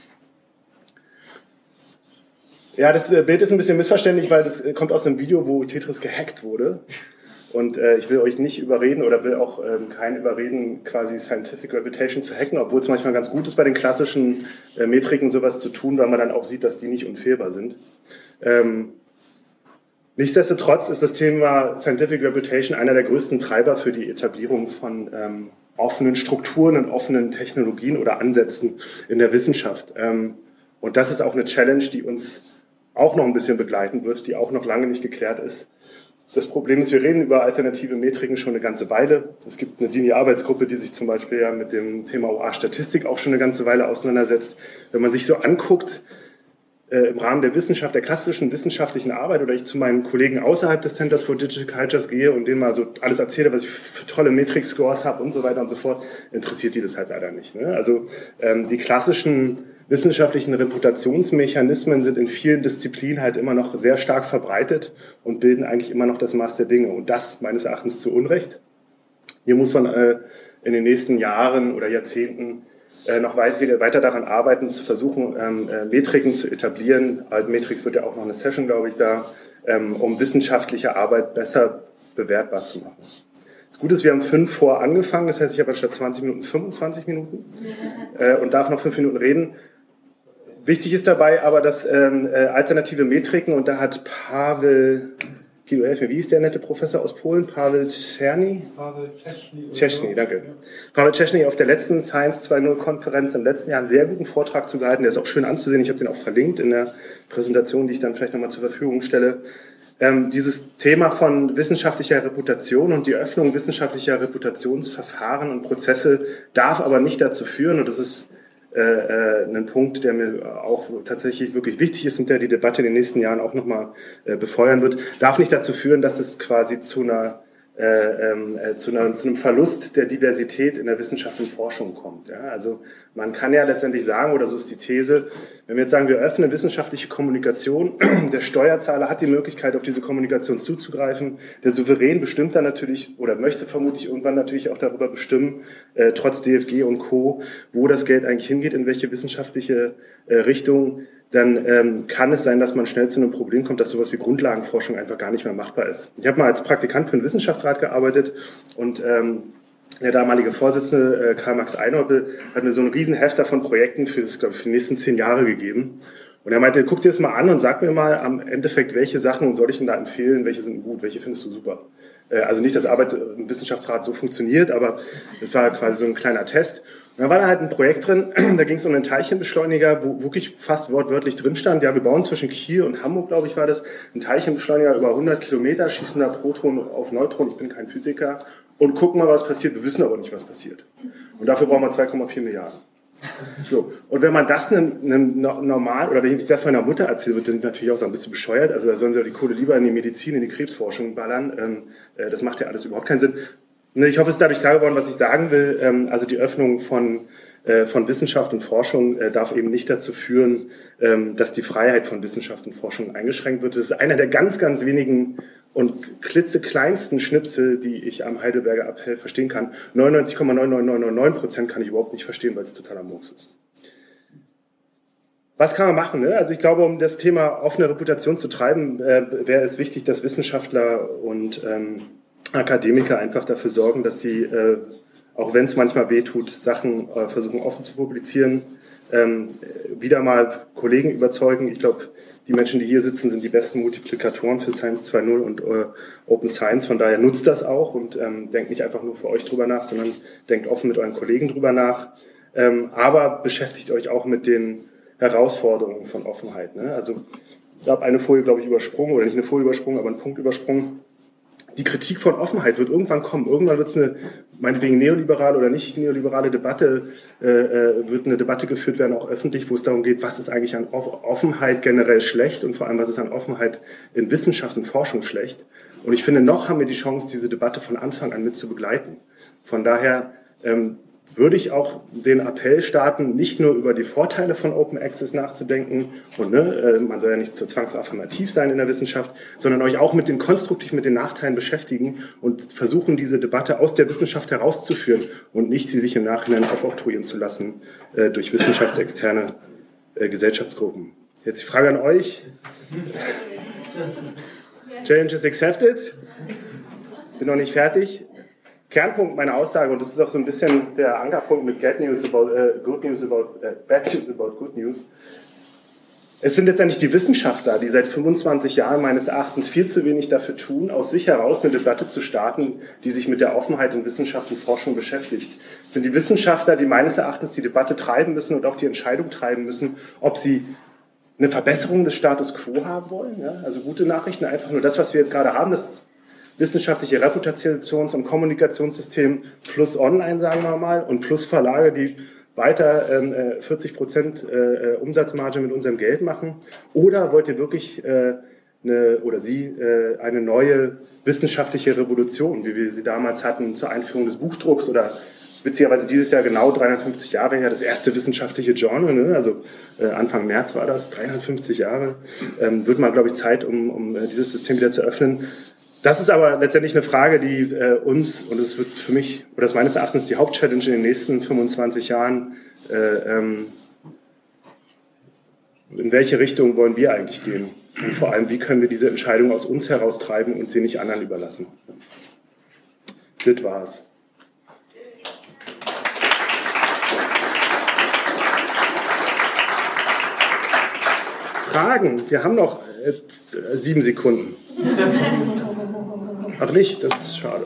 Ja, das äh, Bild ist ein bisschen missverständlich, weil das äh, kommt aus einem Video, wo Tetris gehackt wurde. Und äh, ich will euch nicht überreden oder will auch ähm, keinen überreden, quasi Scientific Reputation zu hacken, obwohl es manchmal ganz gut ist, bei den klassischen äh, Metriken sowas zu tun, weil man dann auch sieht, dass die nicht unfehlbar sind. Ähm, Nichtsdestotrotz ist das Thema Scientific Reputation einer der größten Treiber für die Etablierung von ähm, offenen Strukturen und offenen Technologien oder Ansätzen in der Wissenschaft. Ähm, und das ist auch eine Challenge, die uns auch noch ein bisschen begleiten wird, die auch noch lange nicht geklärt ist. Das Problem ist, wir reden über alternative Metriken schon eine ganze Weile. Es gibt eine D I N I-Arbeitsgruppe, die sich zum Beispiel ja mit dem Thema O A-Statistik auch schon eine ganze Weile auseinandersetzt. Wenn man sich so anguckt, im Rahmen der Wissenschaft, der klassischen wissenschaftlichen Arbeit, oder ich zu meinen Kollegen außerhalb des Centers for Digital Cultures gehe und denen mal so alles erzähle, was ich für tolle Metrik-Scores habe und so weiter und so fort, interessiert die das halt leider nicht. Ne? Also ähm, die klassischen wissenschaftlichen Reputationsmechanismen sind in vielen Disziplinen halt immer noch sehr stark verbreitet und bilden eigentlich immer noch das Maß der Dinge. Und das meines Erachtens zu Unrecht. Hier muss man äh, in den nächsten Jahren oder Jahrzehnten noch weiter daran arbeiten, zu versuchen, ähm, Metriken zu etablieren. Altmetrics wird ja auch noch eine Session, glaube ich, da, ähm, um wissenschaftliche Arbeit besser bewertbar zu machen. Das Gute ist, wir haben fünf vor angefangen, das heißt, ich habe anstatt zwanzig Minuten fünfundzwanzig Minuten äh, und darf noch fünf Minuten reden. Wichtig ist dabei aber, dass ähm, äh, alternative Metriken, und da hat Paweł, Guido, helf mir, wie ist der nette Professor aus Polen? Paweł Czerny? Paweł Czerny. Czerny, danke. Paweł Czerny auf der letzten Science zwei Punkt null-Konferenz im letzten Jahr einen sehr guten Vortrag zu gehalten. Der ist auch schön anzusehen. Ich habe den auch verlinkt in der Präsentation, die ich dann vielleicht nochmal zur Verfügung stelle. Ähm, dieses Thema von wissenschaftlicher Reputation und die Öffnung wissenschaftlicher Reputationsverfahren und Prozesse darf aber nicht dazu führen, und das ist Äh, äh, ein Punkt, der mir auch tatsächlich wirklich wichtig ist und der die Debatte in den nächsten Jahren auch nochmal äh, befeuern wird, darf nicht dazu führen, dass es quasi zu einer Äh, äh, zu, einer, zu einem Verlust der Diversität in der Wissenschaft und Forschung kommt. Ja? Also man kann ja letztendlich sagen, oder so ist die These, wenn wir jetzt sagen, wir öffnen wissenschaftliche Kommunikation, der Steuerzahler hat die Möglichkeit, auf diese Kommunikation zuzugreifen, der Souverän bestimmt dann natürlich, oder möchte vermutlich irgendwann natürlich auch darüber bestimmen, äh, trotz D F G und Co., wo das Geld eigentlich hingeht, in welche wissenschaftliche äh, Richtung, dann ähm, kann es sein, dass man schnell zu einem Problem kommt, dass sowas wie Grundlagenforschung einfach gar nicht mehr machbar ist. Ich habe mal als Praktikant für den Wissenschaftsrat gearbeitet und ähm, der damalige Vorsitzende äh, Karl-Max Einhorpel hat mir so einen riesen Hefter von Projekten für, das, glaub ich, für die nächsten zehn Jahre gegeben. Und er meinte, guck dir das mal an und sag mir mal am Endeffekt, welche Sachen soll ich denn da empfehlen, welche sind gut, welche findest du super. Äh, also nicht, dass Arbeit im Wissenschaftsrat so funktioniert, aber das war quasi so ein kleiner Test. Und da war da halt ein Projekt drin, da ging es um einen Teilchenbeschleuniger, wo wirklich fast wortwörtlich drin stand, ja, wir bauen zwischen Kiel und Hamburg, glaube ich, war das, einen Teilchenbeschleuniger über hundert Kilometer, schießen da Protonen auf Neutronen, ich bin kein Physiker, und gucken mal, was passiert, wir wissen aber nicht, was passiert. Und dafür brauchen wir zwei Komma vier Milliarden. So, und wenn man das einem, einem normal, oder wenn ich das meiner Mutter erzähle, wird dann natürlich auch so ein bisschen bescheuert, also da sollen sie ja die Kohle lieber in die Medizin, in die Krebsforschung ballern, ähm, äh, das macht ja alles überhaupt keinen Sinn. Ich hoffe, es ist dadurch klar geworden, was ich sagen will. Ähm, also die Öffnung von, äh, von Wissenschaft und Forschung äh, darf eben nicht dazu führen, ähm, dass die Freiheit von Wissenschaft und Forschung eingeschränkt wird. Das ist einer der ganz, ganz wenigen und klitzekleinsten Schnipsel, die ich am Heidelberger Appell verstehen kann. neunundneunzig Komma neun neun neun neun neun Prozent kann ich überhaupt nicht verstehen, weil es totaler Murks ist. Was kann man machen? Ne? Also ich glaube, um das Thema offene Reputation zu treiben, äh, wäre es wichtig, dass Wissenschaftler und ähm, Akademiker einfach dafür sorgen, dass sie, äh, auch wenn es manchmal wehtut, Sachen äh, versuchen offen zu publizieren, ähm, wieder mal Kollegen überzeugen. Ich glaube, die Menschen, die hier sitzen, sind die besten Multiplikatoren für Science zwei Punkt null und äh, Open Science. Von daher nutzt das auch und ähm, denkt nicht einfach nur für euch drüber nach, sondern denkt offen mit euren Kollegen drüber nach. Ähm, aber beschäftigt euch auch mit den Herausforderungen von Offenheit. Ne? Also ich habe eine Folie, glaube ich, übersprungen, oder nicht eine Folie übersprungen, aber einen Punkt übersprungen. die Kritik von Offenheit wird irgendwann kommen. Irgendwann wird es eine, meinetwegen neoliberale oder nicht neoliberale Debatte, äh, wird eine Debatte geführt werden, auch öffentlich, wo es darum geht, was ist eigentlich an Offenheit generell schlecht und vor allem, was ist an Offenheit in Wissenschaft und Forschung schlecht. Und ich finde, noch haben wir die Chance, diese Debatte von Anfang an mit zu begleiten. Von daher ähm, würde ich auch den Appell starten, nicht nur über die Vorteile von Open Access nachzudenken und ne, man soll ja nicht so zwangsaffirmativ sein in der Wissenschaft, sondern euch auch mit den konstruktiv mit den Nachteilen beschäftigen und versuchen, diese Debatte aus der Wissenschaft herauszuführen und nicht sie sich im Nachhinein aufoktroyieren zu lassen äh, durch wissenschaftsexterne äh, Gesellschaftsgruppen. Jetzt die Frage an euch. Challenge is accepted. Bin noch nicht fertig. Kernpunkt meiner Aussage, und das ist auch so ein bisschen der Ankerpunkt mit Bad News about, uh, good news about, uh, bad news about good news. Es sind letztendlich die Wissenschaftler, die seit fünfundzwanzig Jahren meines Erachtens viel zu wenig dafür tun, aus sich heraus eine Debatte zu starten, die sich mit der Offenheit in Wissenschaft und Forschung beschäftigt. Es sind die Wissenschaftler, die meines Erachtens die Debatte treiben müssen und auch die Entscheidung treiben müssen, ob sie eine Verbesserung des Status quo haben wollen. Ja? Also gute Nachrichten, einfach nur das, was wir jetzt gerade haben, das wissenschaftliche Reputations- und Kommunikationssystem plus Online, sagen wir mal, und plus Verlage, die weiter äh, vierzig Prozent äh, Umsatzmarge mit unserem Geld machen? Oder wollt ihr wirklich äh, eine, oder Sie äh, eine neue wissenschaftliche Revolution, wie wir sie damals hatten zur Einführung des Buchdrucks oder beziehungsweise dieses Jahr genau dreihundertfünfzig Jahre her, das erste wissenschaftliche Journal, ne? Also äh, Anfang März war das, dreihundertfünfzig Jahre, ähm, wird mal, glaube ich, Zeit, um, um äh, dieses System wieder zu öffnen. Das ist aber letztendlich eine Frage, die äh, uns, und das wird für mich, oder das meines Erachtens die Hauptchallenge in den nächsten fünfundzwanzig Jahren, äh, ähm, in welche Richtung wollen wir eigentlich gehen? Und vor allem, wie können wir diese Entscheidung aus uns heraustreiben und sie nicht anderen überlassen? Das war's. Fragen? Wir haben noch äh, sieben Sekunden. Ach nicht, das ist schade.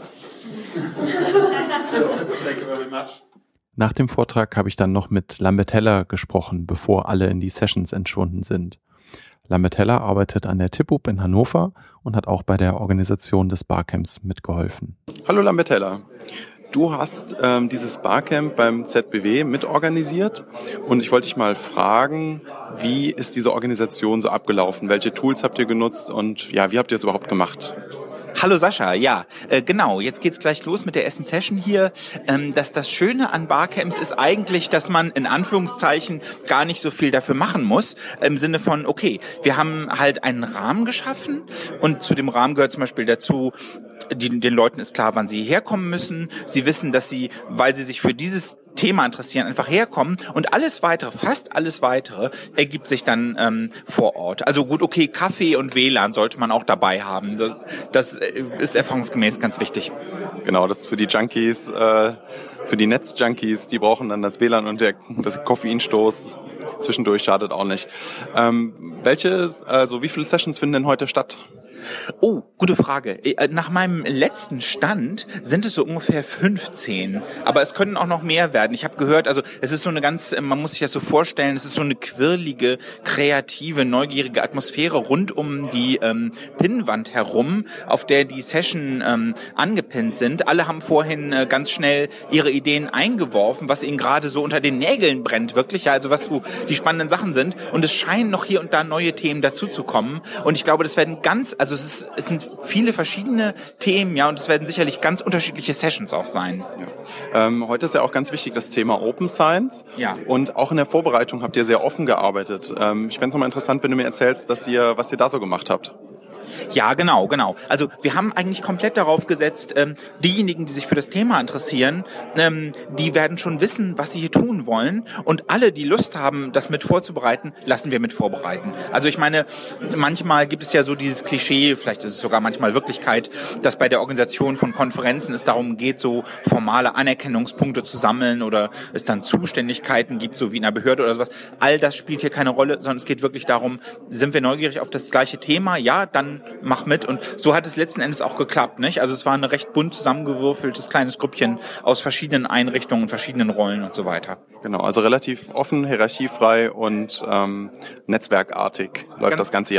Nach dem Vortrag habe ich dann noch mit Lambert Heller gesprochen, bevor alle in die Sessions entschwunden sind. Lambert Heller arbeitet an der TIPUB in Hannover und hat auch bei der Organisation des Barcamps mitgeholfen. Hallo Lambert Heller. Du hast ähm, dieses Barcamp beim Z B W mitorganisiert und ich wollte dich mal fragen, wie ist diese Organisation so abgelaufen? Welche Tools habt ihr genutzt und ja, wie habt ihr es überhaupt gemacht? Hallo Sascha, ja, äh, genau, jetzt geht's gleich los mit der ersten Session hier. Ähm, dass das Schöne an Barcamps ist eigentlich, dass man in Anführungszeichen gar nicht so viel dafür machen muss, im Sinne von, okay, wir haben halt einen Rahmen geschaffen und zu dem Rahmen gehört zum Beispiel dazu, die, den Leuten ist klar, wann sie hierher kommen müssen. Sie wissen, dass sie, weil sie sich für dieses Thema interessieren, einfach herkommen und alles weitere, fast alles weitere ergibt sich dann ähm, vor Ort. Also gut, okay, Kaffee und W L A N sollte man auch dabei haben. Das, das ist erfahrungsgemäß ganz wichtig. Genau, das ist für die Junkies, äh, für die Netz-Junkies, die brauchen dann das W L A N und der, das Koffeinstoß. Zwischendurch schadet auch nicht. Ähm, welche, also wie viele Sessions finden denn heute statt? Oh, gute Frage. Nach meinem letzten Stand sind es so ungefähr fünfzehn. Aber es können auch noch mehr werden. Ich habe gehört, also es ist so eine ganz, man muss sich das so vorstellen, es ist so eine quirlige, kreative, neugierige Atmosphäre rund um die ähm, Pinnwand herum, auf der die Session ähm, angepinnt sind. Alle haben vorhin äh, ganz schnell ihre Ideen eingeworfen, was ihnen gerade so unter den Nägeln brennt, wirklich. Ja, also was so die spannenden Sachen sind. Und es scheinen noch hier und da neue Themen dazuzukommen. Und ich glaube, das werden ganz, also es, ist, es sind viele verschiedene Themen, ja, und es werden sicherlich ganz unterschiedliche Sessions auch sein. Ja. Ähm, heute ist ja auch ganz wichtig das Thema Open Science. Ja. Und auch in der Vorbereitung habt ihr sehr offen gearbeitet. Ähm, ich fände es nochmal interessant, wenn du mir erzählst, dass ihr, was ihr da so gemacht habt. Ja, genau, genau. Also wir haben eigentlich komplett darauf gesetzt, ähm, diejenigen, die sich für das Thema interessieren, ähm, die werden schon wissen, was sie hier tun wollen. Und alle, die Lust haben, das mit vorzubereiten, lassen wir mit vorbereiten. Also ich meine, manchmal gibt es ja so dieses Klischee, vielleicht ist es sogar manchmal Wirklichkeit, dass bei der Organisation von Konferenzen es darum geht, so formale Anerkennungspunkte zu sammeln oder es dann Zuständigkeiten gibt, so wie in einer Behörde oder sowas. All das spielt hier keine Rolle, sondern es geht wirklich darum, sind wir neugierig auf das gleiche Thema? Ja, dann mach mit. Und so hat es letzten Endes auch geklappt, nicht? Also es war ein recht bunt zusammengewürfeltes kleines Grüppchen aus verschiedenen Einrichtungen, verschiedenen Rollen und so weiter. Genau, also relativ offen, hierarchiefrei und ähm, netzwerkartig läuft Ganz das Ganze hier ab.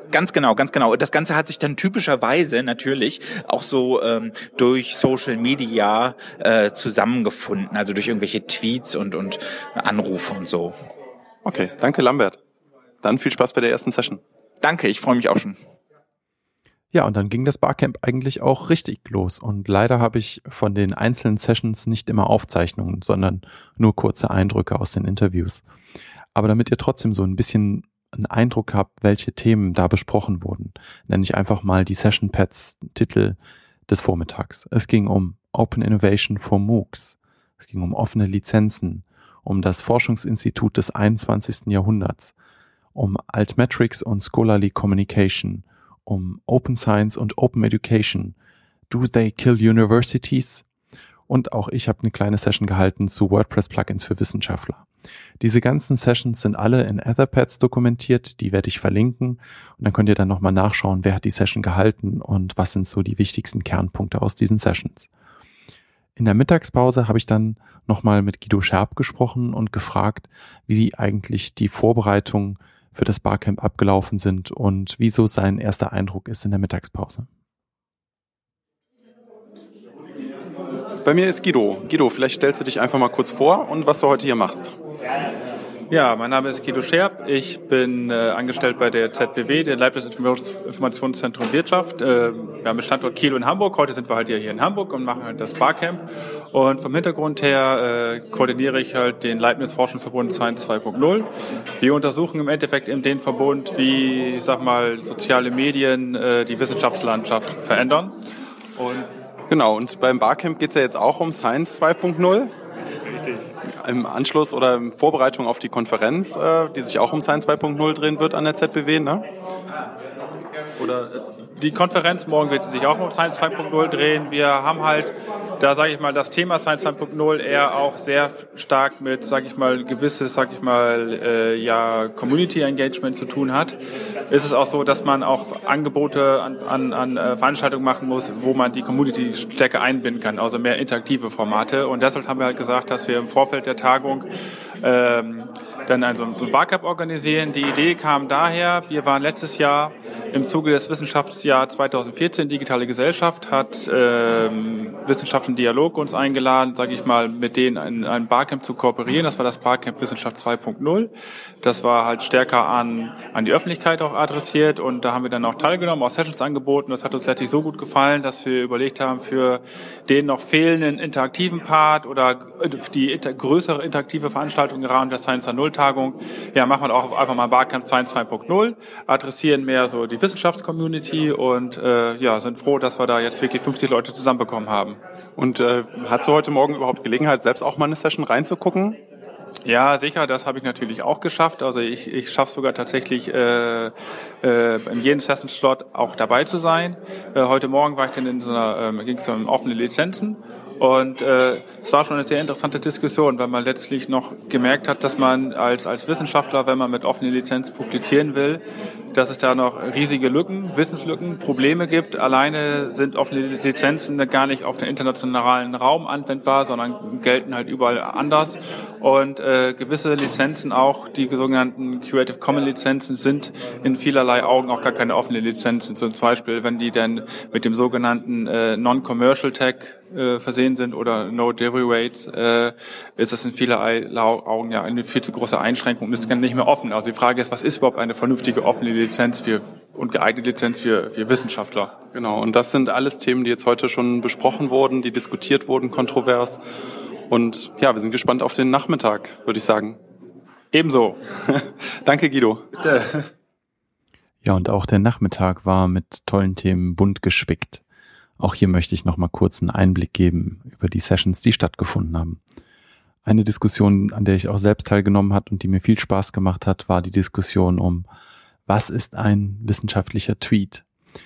Ganz genau, ganz genau. Das Ganze hat sich dann typischerweise natürlich auch so ähm, durch Social Media äh, zusammengefunden, also durch irgendwelche Tweets und, und Anrufe und so. Okay, danke Lambert. Dann viel Spaß bei der ersten Session. Danke, ich freue mich auch schon. Ja, und dann ging das Barcamp eigentlich auch richtig los. Und leider habe ich von den einzelnen Sessions nicht immer Aufzeichnungen, sondern nur kurze Eindrücke aus den Interviews. Aber damit ihr trotzdem so ein bisschen einen Eindruck habt, welche Themen da besprochen wurden, nenne ich einfach mal die Session Pads Titel des Vormittags. Es ging um Open Innovation for MOOCs. Es ging um offene Lizenzen, um das Forschungsinstitut des einundzwanzigsten Jahrhunderts, um Altmetrics und Scholarly Communication, um Open Science und Open Education. Do they kill universities? Und auch ich habe eine kleine Session gehalten zu WordPress-Plugins für Wissenschaftler. Diese ganzen Sessions sind alle in Etherpads dokumentiert, die werde ich verlinken. Und dann könnt ihr dann nochmal nachschauen, wer hat die Session gehalten und was sind so die wichtigsten Kernpunkte aus diesen Sessions. In der Mittagspause habe ich dann nochmal mit Guido Scherb gesprochen und gefragt, wie eigentlich die Vorbereitungen für das Barcamp abgelaufen sind und wieso sein erster Eindruck ist in der Mittagspause. Bei mir ist Guido. Guido, vielleicht stellst du dich einfach mal kurz vor und was du heute hier machst. Ja, mein Name ist Guido Scherb. Ich bin äh, angestellt bei der Z B W, der Leibniz Informationszentrum Wirtschaft. Äh, wir haben einen Standort Kiel und Hamburg. Heute sind wir halt hier in Hamburg und machen halt das Barcamp. Und vom Hintergrund her äh, koordiniere ich halt den Leibniz Forschungsverbund Science zwei Punkt null. Wir untersuchen im Endeffekt in den Verbund, wie, ich sag mal, soziale Medien äh, die Wissenschaftslandschaft verändern. Und genau, und beim Barcamp geht es ja jetzt auch um Science zwei Punkt null. Richtig. Im Anschluss oder in Vorbereitung auf die Konferenz, äh, die sich auch um Science zwei Punkt null drehen wird an der Z B W, ne? Oder ist die Konferenz morgen wird sich auch um Science zwei Punkt null drehen. Wir haben halt, da sage ich mal, das Thema Science zwei Punkt null eher auch sehr stark mit, sage ich mal, gewisses, sage ich mal, äh, ja, Community Engagement zu tun hat. Ist es auch so, dass man auch Angebote an, an, an äh, Veranstaltungen machen muss, wo man die Community stärker einbinden kann, also mehr interaktive Formate. Und deshalb haben wir halt gesagt, dass wir im Vorfeld der Tagung ähm, dann also so ein Barcamp organisieren. Die Idee kam daher, wir waren letztes Jahr im Zuge des Wissenschaftsjahr zweitausendvierzehn, Digitale Gesellschaft, hat ähm, Wissenschaft und Dialog uns eingeladen, sage ich mal, mit denen in einem Barcamp zu kooperieren. Das war das Barcamp Wissenschaft zwei Punkt null. Das war halt stärker an, an die Öffentlichkeit auch adressiert und da haben wir dann auch teilgenommen, auch Sessions angeboten. Das hat uns letztlich so gut gefallen, dass wir überlegt haben, für den noch fehlenden interaktiven Part oder die inter- größere interaktive Veranstaltung im Rahmen der Science null Tagung, ja, machen wir auch einfach mal Barcamp Science zwei Punkt null, adressieren mehr so die Wissenschaftscommunity und äh, ja, sind froh, dass wir da jetzt wirklich fünfzig Leute zusammenbekommen haben. Und äh, hast du heute Morgen überhaupt Gelegenheit, selbst auch mal eine Session reinzugucken? Ja, sicher, das habe ich natürlich auch geschafft. Also ich, ich schaffe sogar tatsächlich äh, äh, in jedem Session-Slot auch dabei zu sein. Äh, heute Morgen war ich dann in so einer, äh, ging es um offene Lizenzen. Und äh, es war schon eine sehr interessante Diskussion, weil man letztlich noch gemerkt hat, dass man als als Wissenschaftler, wenn man mit offener Lizenz publizieren will, dass es da noch riesige Lücken, Wissenslücken, Probleme gibt. Alleine sind offene Lizenzen gar nicht auf den internationalen Raum anwendbar, sondern gelten halt überall anders. Und äh, gewisse Lizenzen auch, die sogenannten Creative Commons Lizenzen, sind in vielerlei Augen auch gar keine offene Lizenzen. Zum Beispiel, wenn die dann mit dem sogenannten äh, Non-Commercial Tag äh, versehen sind oder No Derivatives, äh, ist das in vielerlei Augen ja eine viel zu große Einschränkung und ist nicht mehr offen. Also die Frage ist, was ist überhaupt eine vernünftige offene Lizenz für und geeignete Lizenz für, für Wissenschaftler? Genau, und das sind alles Themen, die jetzt heute schon besprochen wurden, die diskutiert wurden, kontrovers. Und ja, wir sind gespannt auf den Nachmittag, würde ich sagen. Ebenso. Danke, Guido. Bitte. Ja, und auch der Nachmittag war mit tollen Themen bunt gespickt. Auch hier möchte ich noch mal kurz einen Einblick geben über die Sessions, die stattgefunden haben. Eine Diskussion, an der ich auch selbst teilgenommen habe und die mir viel Spaß gemacht hat, war die Diskussion um, was ist ein wissenschaftlicher Tweet?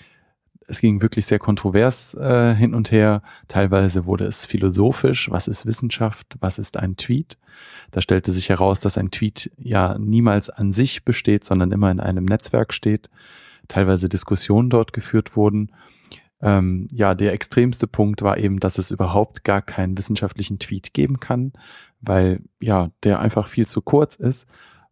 Es ging wirklich sehr kontrovers äh, hin und her. Teilweise wurde es philosophisch. Was ist Wissenschaft? Was ist ein Tweet? Da stellte sich heraus, dass ein Tweet ja niemals an sich besteht, sondern immer in einem Netzwerk steht. Teilweise Diskussionen dort geführt wurden. Ähm, ja, der extremste Punkt war eben, dass es überhaupt gar keinen wissenschaftlichen Tweet geben kann, weil ja der einfach viel zu kurz ist.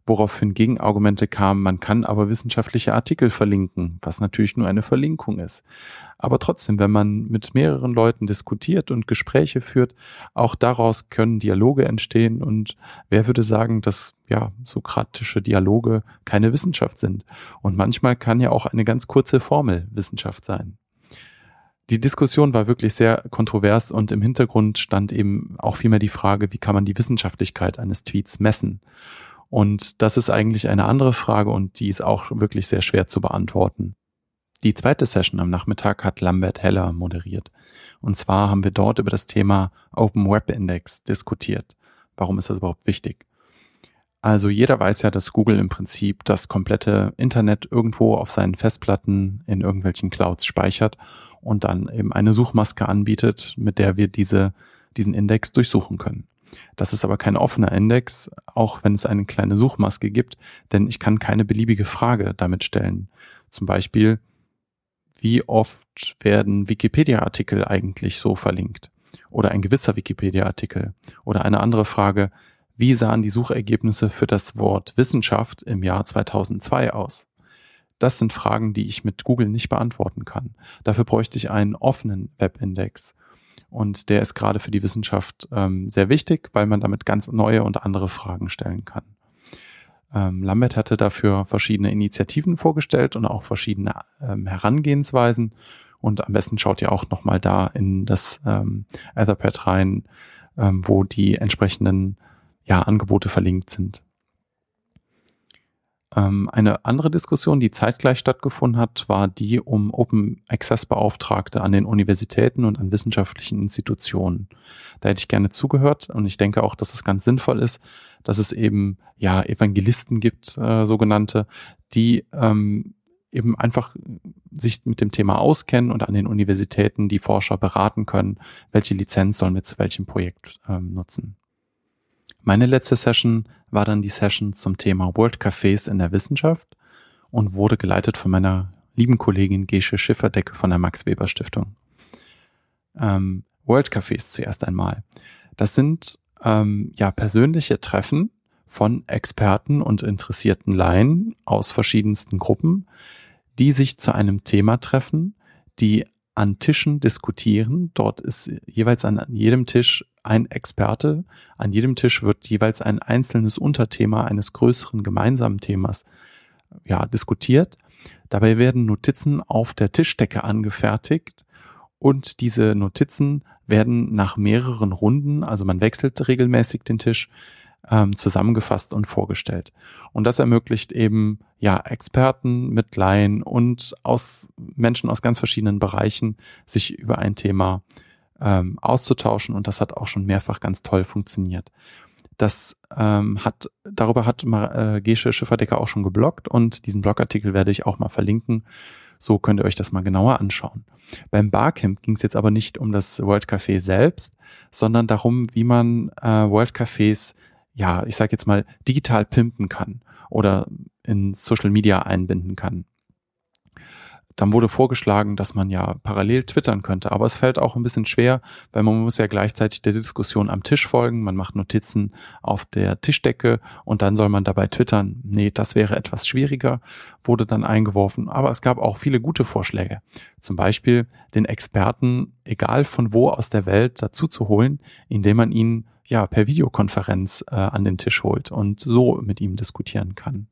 woraufhin Gegenargumente kamen, man kann aber wissenschaftliche Artikel verlinken, was natürlich nur eine Verlinkung ist. Aber trotzdem, wenn man mit mehreren Leuten diskutiert und Gespräche führt, auch daraus können Dialoge entstehen. Und wer würde sagen, dass ja sokratische Dialoge keine Wissenschaft sind? Und manchmal kann ja auch eine ganz kurze Formel Wissenschaft sein. Die Diskussion war wirklich sehr kontrovers und im Hintergrund stand eben auch vielmehr die Frage, wie kann man die Wissenschaftlichkeit eines Tweets messen? Und das ist eigentlich eine andere Frage und die ist auch wirklich sehr schwer zu beantworten. Die zweite Session am Nachmittag hat Lambert Heller moderiert. Und zwar haben wir dort über das Thema Open Web Index diskutiert. Warum ist das überhaupt wichtig? Also jeder weiß ja, dass Google im Prinzip das komplette Internet irgendwo auf seinen Festplatten in irgendwelchen Clouds speichert und dann eben eine Suchmaske anbietet, mit der wir diese, diesen Index durchsuchen können. Das ist aber kein offener Index, auch wenn es eine kleine Suchmaske gibt, denn ich kann keine beliebige Frage damit stellen. Zum Beispiel, wie oft werden Wikipedia-Artikel eigentlich so verlinkt? Oder ein gewisser Wikipedia-Artikel? Oder eine andere Frage, wie sahen die Suchergebnisse für das Wort Wissenschaft im Jahr zweitausendzwei aus? Das sind Fragen, die ich mit Google nicht beantworten kann. Dafür bräuchte ich einen offenen Webindex. Und der ist gerade für die Wissenschaft ähm, sehr wichtig, weil man damit ganz neue und andere Fragen stellen kann. Ähm, Lambert hatte dafür verschiedene Initiativen vorgestellt und auch verschiedene ähm, Herangehensweisen. Und am besten schaut ihr auch nochmal da in das ähm, Etherpad rein, ähm, wo die entsprechenden ja, Angebote verlinkt sind. Ähm, eine andere Diskussion, die zeitgleich stattgefunden hat, war die um Open Access Beauftragte an den Universitäten und an wissenschaftlichen Institutionen. Da hätte ich gerne zugehört und ich denke auch, dass es ganz sinnvoll ist, dass es eben ja Evangelisten gibt, äh, sogenannte, die ähm, eben einfach sich mit dem Thema auskennen und an den Universitäten die Forscher beraten können, welche Lizenz sollen wir zu welchem Projekt ähm, nutzen. Meine letzte Session war dann die Session zum Thema World Cafés in der Wissenschaft und wurde geleitet von meiner lieben Kollegin Gesche Schifferdecke von der Max-Weber-Stiftung. Ähm, World Cafés zuerst einmal. Das sind ähm, ja persönliche Treffen von Experten und interessierten Laien aus verschiedensten Gruppen, die sich zu einem Thema treffen, die an Tischen diskutieren. Dort ist jeweils an jedem Tisch ein Experte. An jedem Tisch wird jeweils ein einzelnes Unterthema eines größeren gemeinsamen Themas ja, diskutiert. Dabei werden Notizen auf der Tischdecke angefertigt und diese Notizen werden nach mehreren Runden, also man wechselt regelmäßig den Tisch, ähm, zusammengefasst und vorgestellt. Und das ermöglicht eben ja Experten mit Laien und aus Menschen aus ganz verschiedenen Bereichen, sich über ein Thema ähm, auszutauschen, und das hat auch schon mehrfach ganz toll funktioniert. Das ähm, hat, darüber hat äh, Gesche Schifferdecker auch schon gebloggt und diesen Blogartikel werde ich auch mal verlinken. So könnt ihr euch das mal genauer anschauen. Beim Barcamp ging es jetzt aber nicht um das World Café selbst, sondern darum, wie man äh, World Cafés, ja, ich sage jetzt mal, digital pimpen kann oder in Social Media einbinden kann. Dann wurde vorgeschlagen, dass man ja parallel twittern könnte, aber es fällt auch ein bisschen schwer, weil man muss ja gleichzeitig der Diskussion am Tisch folgen, man macht Notizen auf der Tischdecke und dann soll man dabei twittern. Nee, das wäre etwas schwieriger, wurde dann eingeworfen, aber es gab auch viele gute Vorschläge. Zum Beispiel den Experten, egal von wo aus der Welt, dazu zu holen, indem man ihn ja per Videokonferenz äh, an den Tisch holt und so mit ihm diskutieren kann.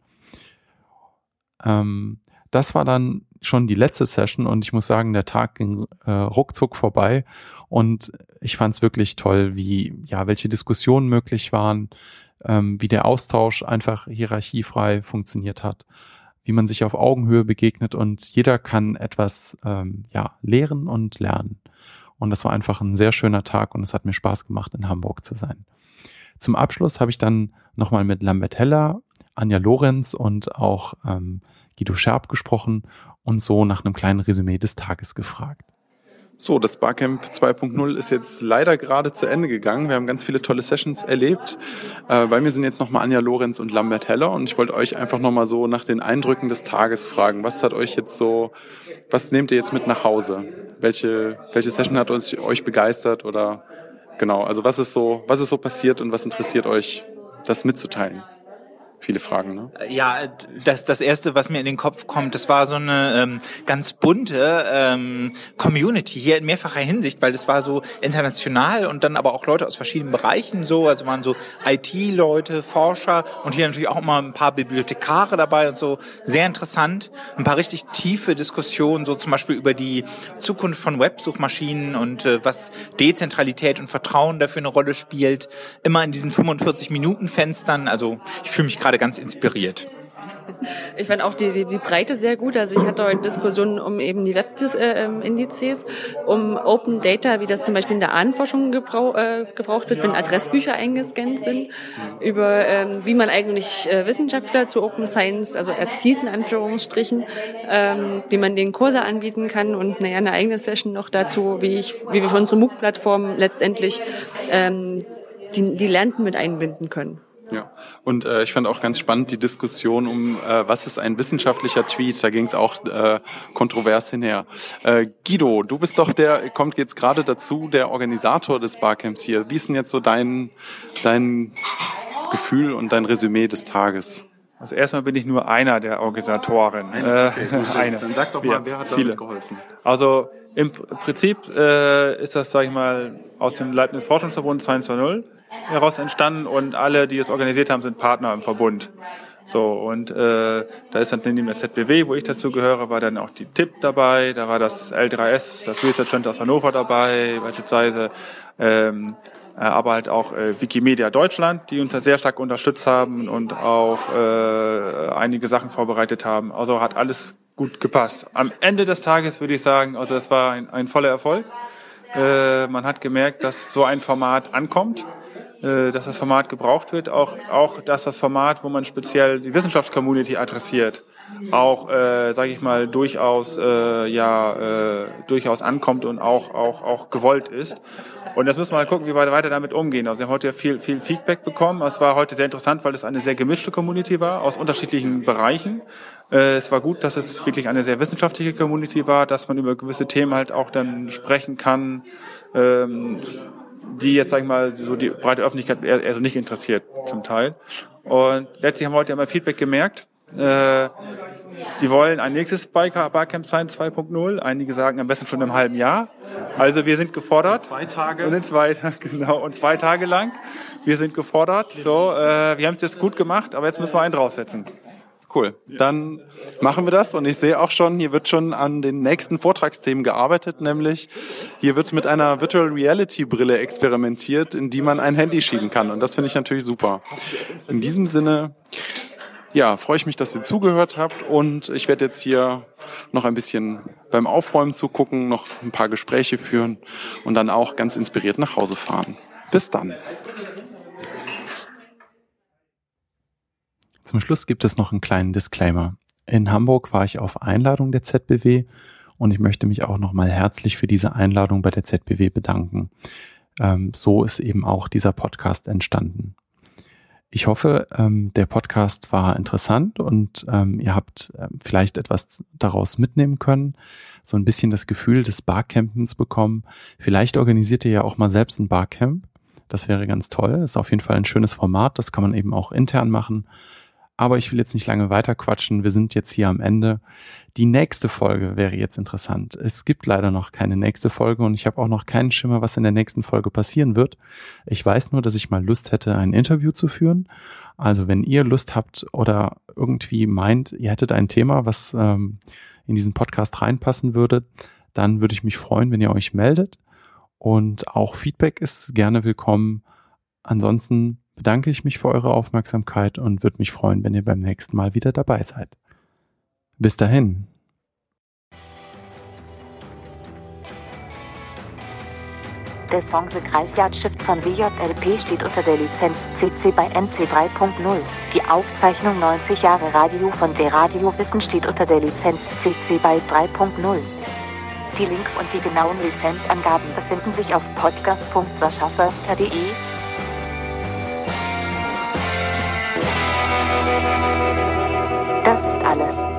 Ähm, das war dann schon die letzte Session und ich muss sagen, der Tag ging äh, ruckzuck vorbei und ich fand es wirklich toll, wie ja welche Diskussionen möglich waren, ähm, wie der Austausch einfach hierarchiefrei funktioniert hat, wie man sich auf Augenhöhe begegnet und jeder kann etwas ähm, ja lehren und lernen. Und das war einfach ein sehr schöner Tag und es hat mir Spaß gemacht, in Hamburg zu sein. Zum Abschluss habe ich dann nochmal mit Lambert Heller, Anja Lorenz und auch ähm, Guido Scherb gesprochen und so nach einem kleinen Resümee des Tages gefragt. So, das Barcamp zwei Punkt null ist jetzt leider gerade zu Ende gegangen. Wir haben ganz viele tolle Sessions erlebt. Äh, bei mir sind jetzt nochmal Anja Lorenz und Lambert Heller und ich wollte euch einfach nochmal so nach den Eindrücken des Tages fragen. Was hat euch jetzt so, was nehmt ihr jetzt mit nach Hause? Welche, welche Session hat uns, euch begeistert oder genau, also was ist so, was ist so passiert und was interessiert euch, das mitzuteilen? viele Fragen, ne? Ja, das, das Erste, was mir in den Kopf kommt, das war so eine ähm, ganz bunte ähm, Community hier in mehrfacher Hinsicht, weil das war so international und dann aber auch Leute aus verschiedenen Bereichen so, also waren so I T-Leute, Forscher und hier natürlich auch immer ein paar Bibliothekare dabei und so, sehr interessant. Ein paar richtig tiefe Diskussionen, so zum Beispiel über die Zukunft von Websuchmaschinen und äh, was Dezentralität und Vertrauen dafür eine Rolle spielt, immer in diesen fünfundvierzig-Minuten-Fenstern, also ich fühle mich gerade ganz inspiriert. Ich fand auch die, die, die Breite sehr gut. Also ich hatte heute Diskussionen um eben die Web-Indizes, um Open Data, wie das zum Beispiel in der Ahnenforschung gebrauch, äh, gebraucht wird, wenn Adressbücher eingescannt sind, über ähm, wie man eigentlich äh, Wissenschaftler zu Open Science, also erzielt in Anführungsstrichen, ähm, wie man den Kurse anbieten kann und naja, eine eigene Session noch dazu, wie ich, wie wir für unsere MOOC-Plattform letztendlich ähm, die, die Lernenden mit einbinden können. Ja, und äh, ich fand auch ganz spannend die Diskussion um, äh, was ist ein wissenschaftlicher Tweet, da ging es auch äh, kontrovers hinher. Äh, Guido, du bist doch der, kommt jetzt gerade dazu, der Organisator des Barcamps hier. Wie ist denn jetzt so dein, dein Gefühl und dein Resümee des Tages? Also erstmal bin ich nur einer der Organisatoren. Eine, okay, äh, eine. Dann sag doch mal, ja, wer hat viele. damit geholfen? Also im Prinzip äh, ist das, sage ich mal, aus dem Leibniz Forschungsverbund Science zwei Punkt null heraus entstanden und alle, die es organisiert haben, sind Partner im Verbund. So, und äh, da ist dann neben der Z B W, wo ich dazu gehöre, war dann auch die T I P dabei, da war das L drei S, das Research Center aus Hannover dabei, beispielsweise, ähm, aber halt auch äh, Wikimedia Deutschland, die uns da sehr stark unterstützt haben und auch äh, einige Sachen vorbereitet haben. Also hat alles gut gepasst. Am Ende des Tages würde ich sagen, also es war ein, ein voller Erfolg. Äh, man hat gemerkt, dass so ein Format ankommt, äh, dass das Format gebraucht wird, auch, auch dass das Format, wo man speziell die Wissenschaftscommunity adressiert, auch, äh, sage ich mal, durchaus, äh, ja, äh, durchaus ankommt und auch, auch, auch gewollt ist. Und jetzt müssen wir mal gucken, wie wir weiter damit umgehen. Also wir haben heute ja viel, viel Feedback bekommen. Es war heute sehr interessant, weil es eine sehr gemischte Community war, aus unterschiedlichen Bereichen. Äh, es war gut, dass es wirklich eine sehr wissenschaftliche Community war, dass man über gewisse Themen halt auch dann sprechen kann, ähm, die jetzt, sag ich mal, so die breite Öffentlichkeit eher, eher so nicht interessiert, zum Teil. Und letztlich haben wir heute ja mal Feedback gemerkt. Äh, die wollen ein nächstes Barcamp Science zwei Punkt null. Einige sagen am besten schon im halben Jahr. Also wir sind gefordert. Zwei Tage. Und in zwei, genau, und zwei Tage lang. Wir sind gefordert. So, äh, wir haben es jetzt gut gemacht, aber jetzt müssen wir einen draufsetzen. Cool. Dann machen wir das und ich sehe auch schon, hier wird schon an den nächsten Vortragsthemen gearbeitet, nämlich hier wird mit einer Virtual Reality Brille experimentiert, in die man ein Handy schieben kann und das finde ich natürlich super. In diesem Sinne, ja, freue ich mich, dass ihr zugehört habt und ich werde jetzt hier noch ein bisschen beim Aufräumen zugucken, noch ein paar Gespräche führen und dann auch ganz inspiriert nach Hause fahren. Bis dann. Zum Schluss gibt es noch einen kleinen Disclaimer. In Hamburg war ich auf Einladung der Z B W und ich möchte mich auch nochmal herzlich für diese Einladung bei der Z B W bedanken. Ähm, so ist eben auch dieser Podcast entstanden. Ich hoffe, ähm, der Podcast war interessant und ähm, ihr habt äh, vielleicht etwas daraus mitnehmen können, so ein bisschen das Gefühl des Barcampens bekommen. Vielleicht organisiert ihr ja auch mal selbst ein Barcamp. Das wäre ganz toll. Das ist auf jeden Fall ein schönes Format. Das kann man eben auch intern machen. Aber ich will jetzt nicht lange weiter quatschen. Wir sind jetzt hier am Ende. Die nächste Folge wäre jetzt interessant. Es gibt leider noch keine nächste Folge und ich habe auch noch keinen Schimmer, was in der nächsten Folge passieren wird. Ich weiß nur, dass ich mal Lust hätte, ein Interview zu führen. Also wenn ihr Lust habt oder irgendwie meint, ihr hättet ein Thema, was ähm, in diesen Podcast reinpassen würde, dann würde ich mich freuen, wenn ihr euch meldet. Und auch Feedback ist gerne willkommen. Ansonsten bedanke ich mich für eure Aufmerksamkeit und würde mich freuen, wenn ihr beim nächsten Mal wieder dabei seid. Bis dahin. Der Song The Graveyard Shift von W J L P steht unter der Lizenz C C by N C drei Punkt null. Die Aufzeichnung neunzig Jahre Radio von der Radiowissen steht unter der Lizenz C C by drei Punkt null. Die Links und die genauen Lizenzangaben befinden sich auf podcast punkt sascha förster punkt de. Das ist alles.